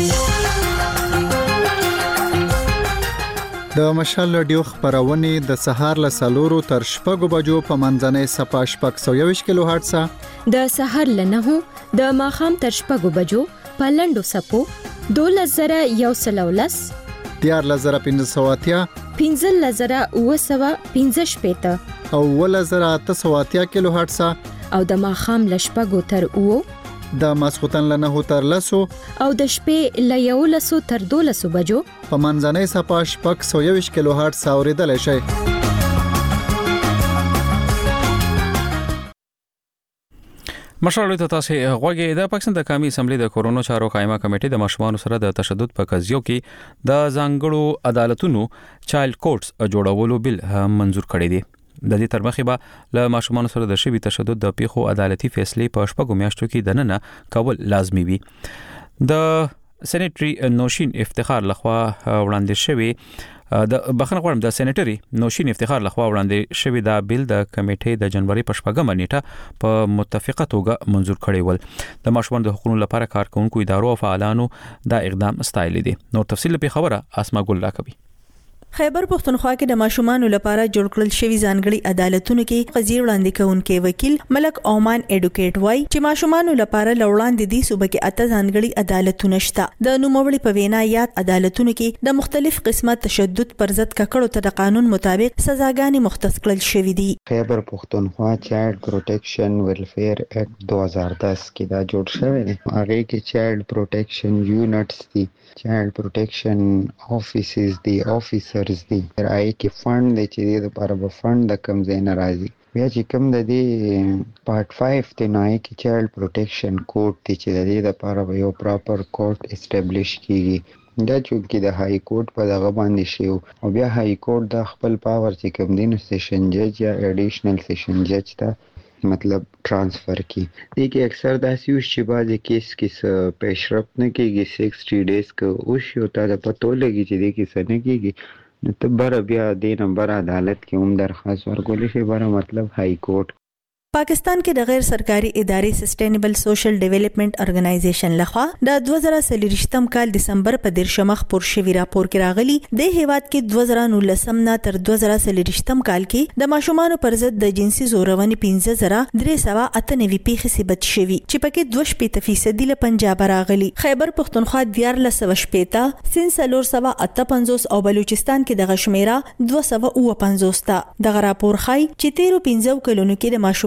د مشال رادیو خبرونه د سهار له سلورو تر شپږو بجو په منځنۍ صفه شپږ سوه یوویشت کیلو هرتز د سهار له نهو د ماخام تر شپږو بجو په لندو سپو دولس زره یو سل او لس دیارلس زره پنځه سوه اتیا پنځلس زره اوه سوه پنځه شپېته او اوولس زره اته سوه اتیا کیلو هرتز او د ماخام له شپږو تر اوو د ماسختن له نهو تر لسو او د شپې له یولسو تر دولسو بجو په منځنۍ صفه شپږ سوه یوویشت کیلو هرتز اوریدلای شئ. مشرانو ته تاسو غوږی د پاکستان د قومي اسمبلی د کورونا چارو قائمه کمیټې د ماشومان سره د تشدد په قضیو کې د ځانګړو عدالتونو چایلډ کورټس جوړولو بل منزور کړی دی. د دې تر مخې به له ماشومان سره د شوی تشدد د پیښو عدالتي فیصلې په شپږو میاشتو کې د نننه کول لازمي وي. د سېنیټري نوشین افتخار لخوا وړاندې شوی د بخښنه غواړم د سېنیټري نوشین افتخار لخوا وړاندې شوی دا بل د کمیټې د جنوري په شپږمه نیټه په متفقه توګه منزور کړی ول. د ماشومان د حقوقو لپاره کارکونکو ادارو او فعالانو دا اقدام ستایلی دي. نور تفصیل په خبره اسما ګل راکوي. خیبر پختونخوا کې د ماشومانو لپاره جوړ کړل شوی ځانګړي عدالتونو کې قضیې وړاندې کوونکي وکیل ملک اومان اډوکیټ وای چې ماشومانو لپاره لوړاندې دي صوبه کې اته ځانګړي عدالتونه شته. د نوموړي په وینا یاد عدالتونو کې د مختلف قسمه تشدد پر ضد ککړو ته د قانون مطابق سزاګانې مختص کړل شوې دي. خیبر پختونخوا چایلډ پروټیکشن ویلفیر اکټ دو هزار دس کې دا جوړ شوی دی. هغه کې چایلډ پروټیکشن یونټس دي، چایلډ پروټیکشن افیسز دي، افیسرز دي، راي کې فند دی چې د لپاره به فند د کم ځای نه راځي. بیا چې کوم د دې پارت پنځه ته نه کې چایلډ پروټیکشن کورټ دی چې د دې لپاره یو پراپر کورټ اسټابلیش کیږي. دا چې د های کورټ په دغه باندې شي او بیا های کورټ د خپل پاور چې کوم دین سیشن جج یا اډیشنل سیشن جج ته مطلب ټرانسفر کی. دې کې اکثر داسې وي چې بعضې کیس کې پیشرفت نه کېږي، سکسټي ډیز کې وشي او تا ته پته ولګي چې دې کې څه نه کېږي نو ته بره بیا دې نه بره عدالت کې هم درخواست ورکولی شي، بره مطلب های کورټ. پاکستان کې د غیر سرکاري ادارې سسټینبل سوشل ډیولپمنٹ ارګنایزیشن لخوا د دوه زره څلوېښتم کال دسمبر په دیرشمه خپور شوی راپور کې راغلي د هیواد کې دوه زره نولسم نه تر دوه زره څلوېښتم کال کې د ماشومانو پر ضد د جنسي زورونې پنځه زره درې سوه اته نوي پیښې ثبت شوي چې پکې دوه شپېته فیصدي له پنجاب راغلي. خیبر پختونخوا دیارلس سوه شپېته، سند څلور سوه اته پنځوس او بلوچستان کې دغه شمیره دوه سوه اووه پنځوس ده. دغه راپور ښایي چې تیرو پنځو کلونو کې د ماشومانو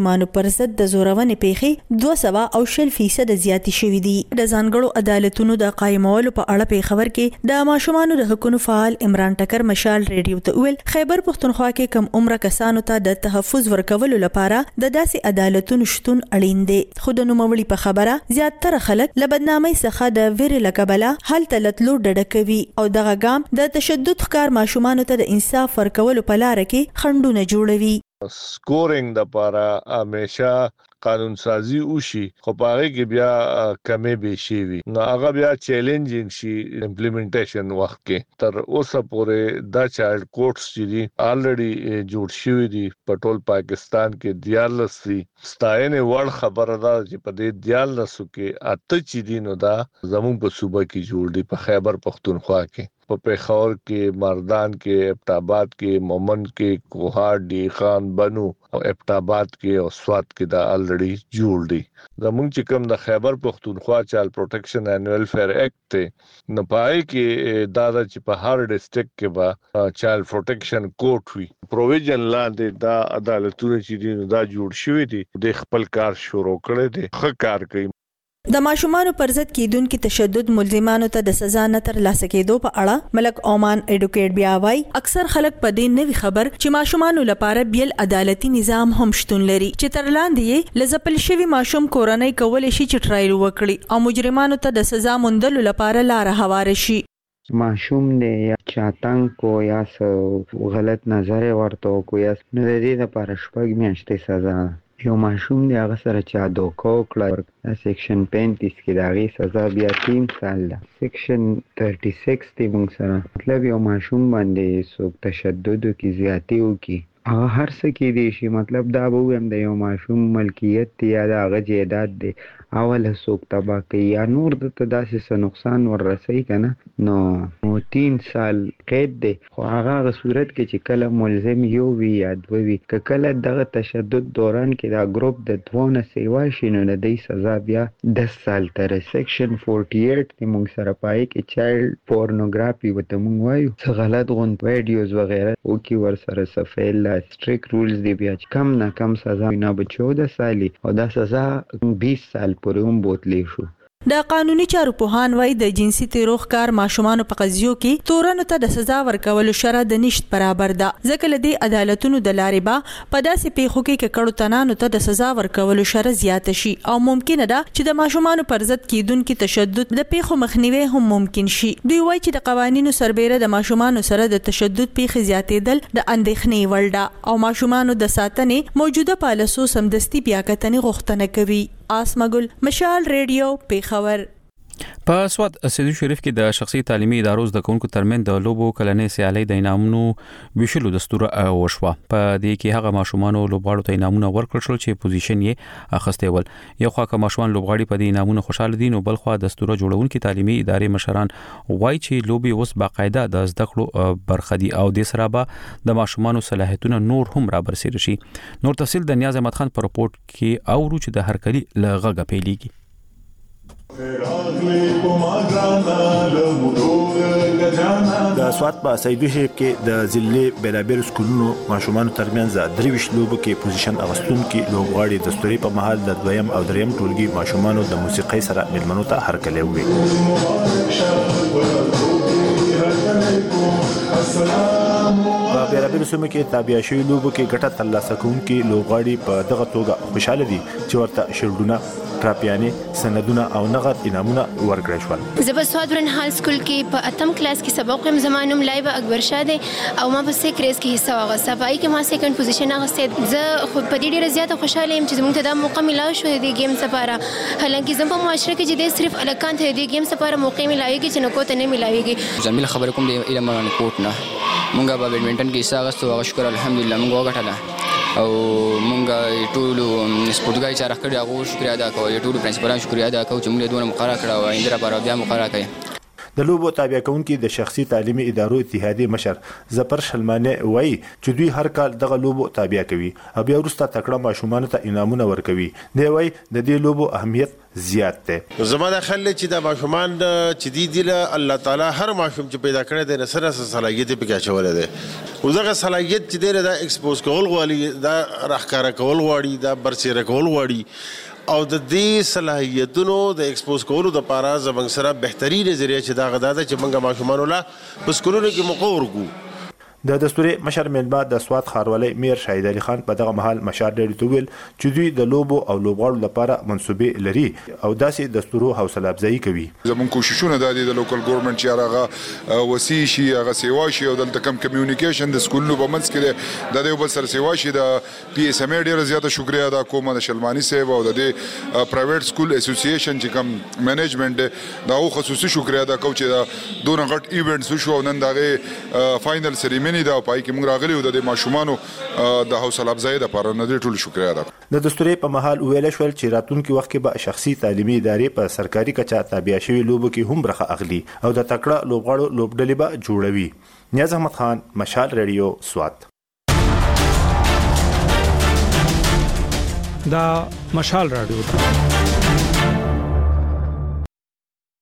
ماشومان پر ضد د زورونې پیښې دوه سوه او شل فیصد زیاتې شوې دي. د ځانګړو عدالتونو د قائمولو په اړه په خبر کې د ماشومان د حقوقو فعال عمران ټکر مشال ریډیو ته ویل خیبر پښتونخوا کې کم عمره کسانو ته د تحفظ ورکولو لپاره د داسې عدالتونو شتون اړین دی. خو د نوموړي په خبره زیاتره خلک له بدنامۍ څخه د ویرې له کبله هلته لتلو ډډه کوي او دغه ګام د تشدد ښکار ماشومانو ته د انصاف ورکولو په لاره کې خنډونه جوړوي. سکورینګ د لپاره همیشه قانون سازي وشي خو پاره کې بیا کمې به شي وي نو هغه بیا چیلنجینګ شي امپلیمنټیشن وخت کې تر اوسه پورې دا چایلډ کوټس چې دي الریډي جوړ شوی دي په ټول پاکستان کې دیالس دي ستاینه وړ خبره ده چې په دې دیالس کې اته چې دي نو دا زموږ په صوبه کې جوړ دي په خیبر پختونخوا کې په پیښور کې مردان کې ابټاباد کې مومن کې کوهاټ دی خان بنو او ابټاباد کې او سوات کې دا الریډي جوړ دي. زموږ چې کوم د خیبر پختونخوا چایلډ پروټیکشن اینڈ ویلفیر ایکټ ته نه پای کې دا چې په هر ډیسټریکټ کې به چایلډ پروټیکشن کورټ وي پروویژن لاندې دا عدالتونه چې دي دا جوړ شوی دي د خپل کار شروع کړی دي ښه کار کوي. د ماشومانو پر ضد کیدونکو تشدد ملزمانو ته د سزا نه تر لاسه کېدو په اړه ملک اومان ایډوکیټ بیا وایي اکثر خلک په دې نوي خبر چې ماشومانو لپاره بیل عدالتي نظام هم شتون لري چې تر لاندې لزپل شوی ماشوم کورنۍ کولای شي چې ټرایل وکړي او مجرمانو ته د سزا موندلو لپاره لار هواره شي. ماشوم دی یا چاتنګ کو یا څه غلط نظر ورته کو یا نه د دې لپاره شپږ میاشتې سزا یو ماشوم دی هغه سره چا دوکو کړل سیکشن پینتیس کې د هغې سزا بیا تین سال ده. سیکشن تھرٹی سکس دی موږ سره مطلب یو ماشوم باندې څوک تشدد وکړي زیاتې وکړي هغه هر څه کېدی شي مطلب دا به ووایم د یو ماشوم ملکیت دی یا د هغه جایداد دی اوله څوک تباه کوي یا نور درته داسې څه نقصان وررسوي که نه نو تین سال قید دی. خو هغه هغه صورت کې چې کله ملزم یو وي یا دوه وي که کله دغه تشدد دوران کې دا ګروپ د دوو نه سیوا شي نو د دې سزا بیا دس سال تر سیکشن فورټي ایټ دی موږ سره پای کې چایلډ پورنوګرافي ورته موږ وایو څه غلط غوند ویډیوز وغیره وکړي ورسره څه فیل سټریک رولز دی بیا کم نه کم سزا نه به چودہ سالي او دا سزا بیس سال پورې هم بوتلی شو. د قانوني چارو پوهان وایي د جنسي تیرو ښکار ماشومانو په قضیو کې تورنو ته د سزا ورکولو شرط د نشت برابر ده ځکه له دې عدالتونو د لارې به په داسې پیښو کې ککړو تنانو ته د سزا ورکولو شرط زیاته شي او ممکنه ده چې د ماشومانو پر ضد کیدونکو تشدد د پیښو مخنیوي هم ممکن شي. دوی وایي چې د قوانینو سربېره د ماشومانو سره د تشدد پیښې زیاتېدل د اندېښنې وړ ده او ماشومانو د ساتنې موجوده پالیسو سمدستي بیاکتنې غوښتنه کوي. آسمګل مشال ریډیو پیښور. په سواد سیدو شریف کې د شخصي تعلیمي ادارو زده کوونکو ترمن د لوبو کلنې سیالي د انعامونو ویشلو دستور وشوه. په دې کې هغه ماشومان لوبغاړو ته انعامونه ورکړل شول چې پوزیشن یې اخیسته ول. یو خوا که ماشومان لوبغاړي په دې انعامونو خوشاله دي نو بل خوا دستور جوړونکو تعلیمي ادارې مشران وایي چې لوبي اوس باقاعده د زده کړو برخه دي او د سره به د ماشومان صلاحیتونه نور هم را برسېږي شي. نور تفصیل د نیاز احمد خان پر رپورت کې او روچ د هرکلی لغه پیليږي. د سواد په سیدو شریف کې د ضلع بیلابیل سکولونو ماشومان ترمنځ د درویش لوبو کې پوزیشن اغستونکو لوبغاړي د ستوري په محل د دویم او دریم ټولګي ماشومان د موسیقي سره ملمنو ته هرکلی وي. په بیلابیل سیمو کې تابع شوي لوبو کې ګټه ترلاسه کوونکي لوبغاړي په دغه توګه خوشاله دي چې ورته شیلډونه ټراپیانې سندونه او نغد انعامونه ورکړل شول. زه په سواد برنحال سکول کې په اتم کلاس کې سبق کوم. زمانوم لایبه اکبر شاه دی او ما په سیک ریس کې حصہ واخیسته. پای کې ما سیکنډ پوزیشن اخیسته. زه خو په دې ډیره زیاته خوشاله یم چې زموږ ته دا موقع ملاو شو د گیم لپاره. حالانکه زم په معاشره کې چې د صرف الکان ته د گیم لپاره موقع ملاويږي چې نو کوته نه ملاويږي. زميل خبر کوم د علم باندې کوټ نه مونږه په بیډمنټن کې حصہ غوښتو او شکر الحمدلله مونږ وګټله او مونږه ټول سپورټګای چې راکړی هغه شکر ادا کوو. ټول پرنسپلان شکر ادا کوو چې موږ دونه مقرره کړو او اندرا پر بیا مقرره کړی. د لوبو تابع کونکي د شخصي تعلیمي ادارو اتحادیه مشر ظفر شلمانه وایي چې دوی هر کال دغه لوبو تابع کوي او بیا وروسته تکړه ماشومان ته انعامونه ورکوي. دی وایي د دې لوبو اهمیت زیات دی. زما د خل چې د ماشومان چې دی دی الله تعالی هر ماشوم چې پیدا کړی دی سره سره صلاحیت پکې چولې دی او دغه صلاحیت چې دی دا ایکسپوز کول غواړي دا راخکاره کول غواړي دا برسیره کول غواړي او د دې صلاحیتونو د ایکسپوز کولو د پاره زمنګ سره بهترین ذریعہ چې دا غدا ده چې موږ ماشومان ولا په سکولونو کې مقور کو. د دستوري مشر ملما د سواد خاروالي میر شاهد علي خان په دغه محل مشار ډېر تویل چې دوی د لوبو او لوبغاړو لپاره منسوبې لري او داسې دستورو حوصله افزایی کوي. زمون کوششونه د دې لوکل ګورنمنت چې هغه وسی شي هغه سیوا شي او د کم کمیونیکیشن د سکولونو په منځ کې د دې بل سره سیوا شي د پی اس ام ډېر زیاته شکریا ادا کوم د شلمانی صاحب او د دې پرایویټ سکول اسوسییشن چې کم منیجمنت دا او خصوصي شکریا ادا کوم چې دا دونه غټ ایونټس شو نن دغه فائنل سریمونی دا پای کې موږ راغلی او د ماشومانو د حوصله افزایی لپاره نه ټول شکریا ده. د دستوري په محل ویل شول چې راتلونکي وخت کې به شخصي تعلیمي ادارې په سرکاري کچا تابع شوی لوبو کې هم برخه اخلي او د تکړه لوبغاړو لوبډلې به جوړوي. نیاز احمد خان، مشال ریډیو، سوات. دا مشال رادیو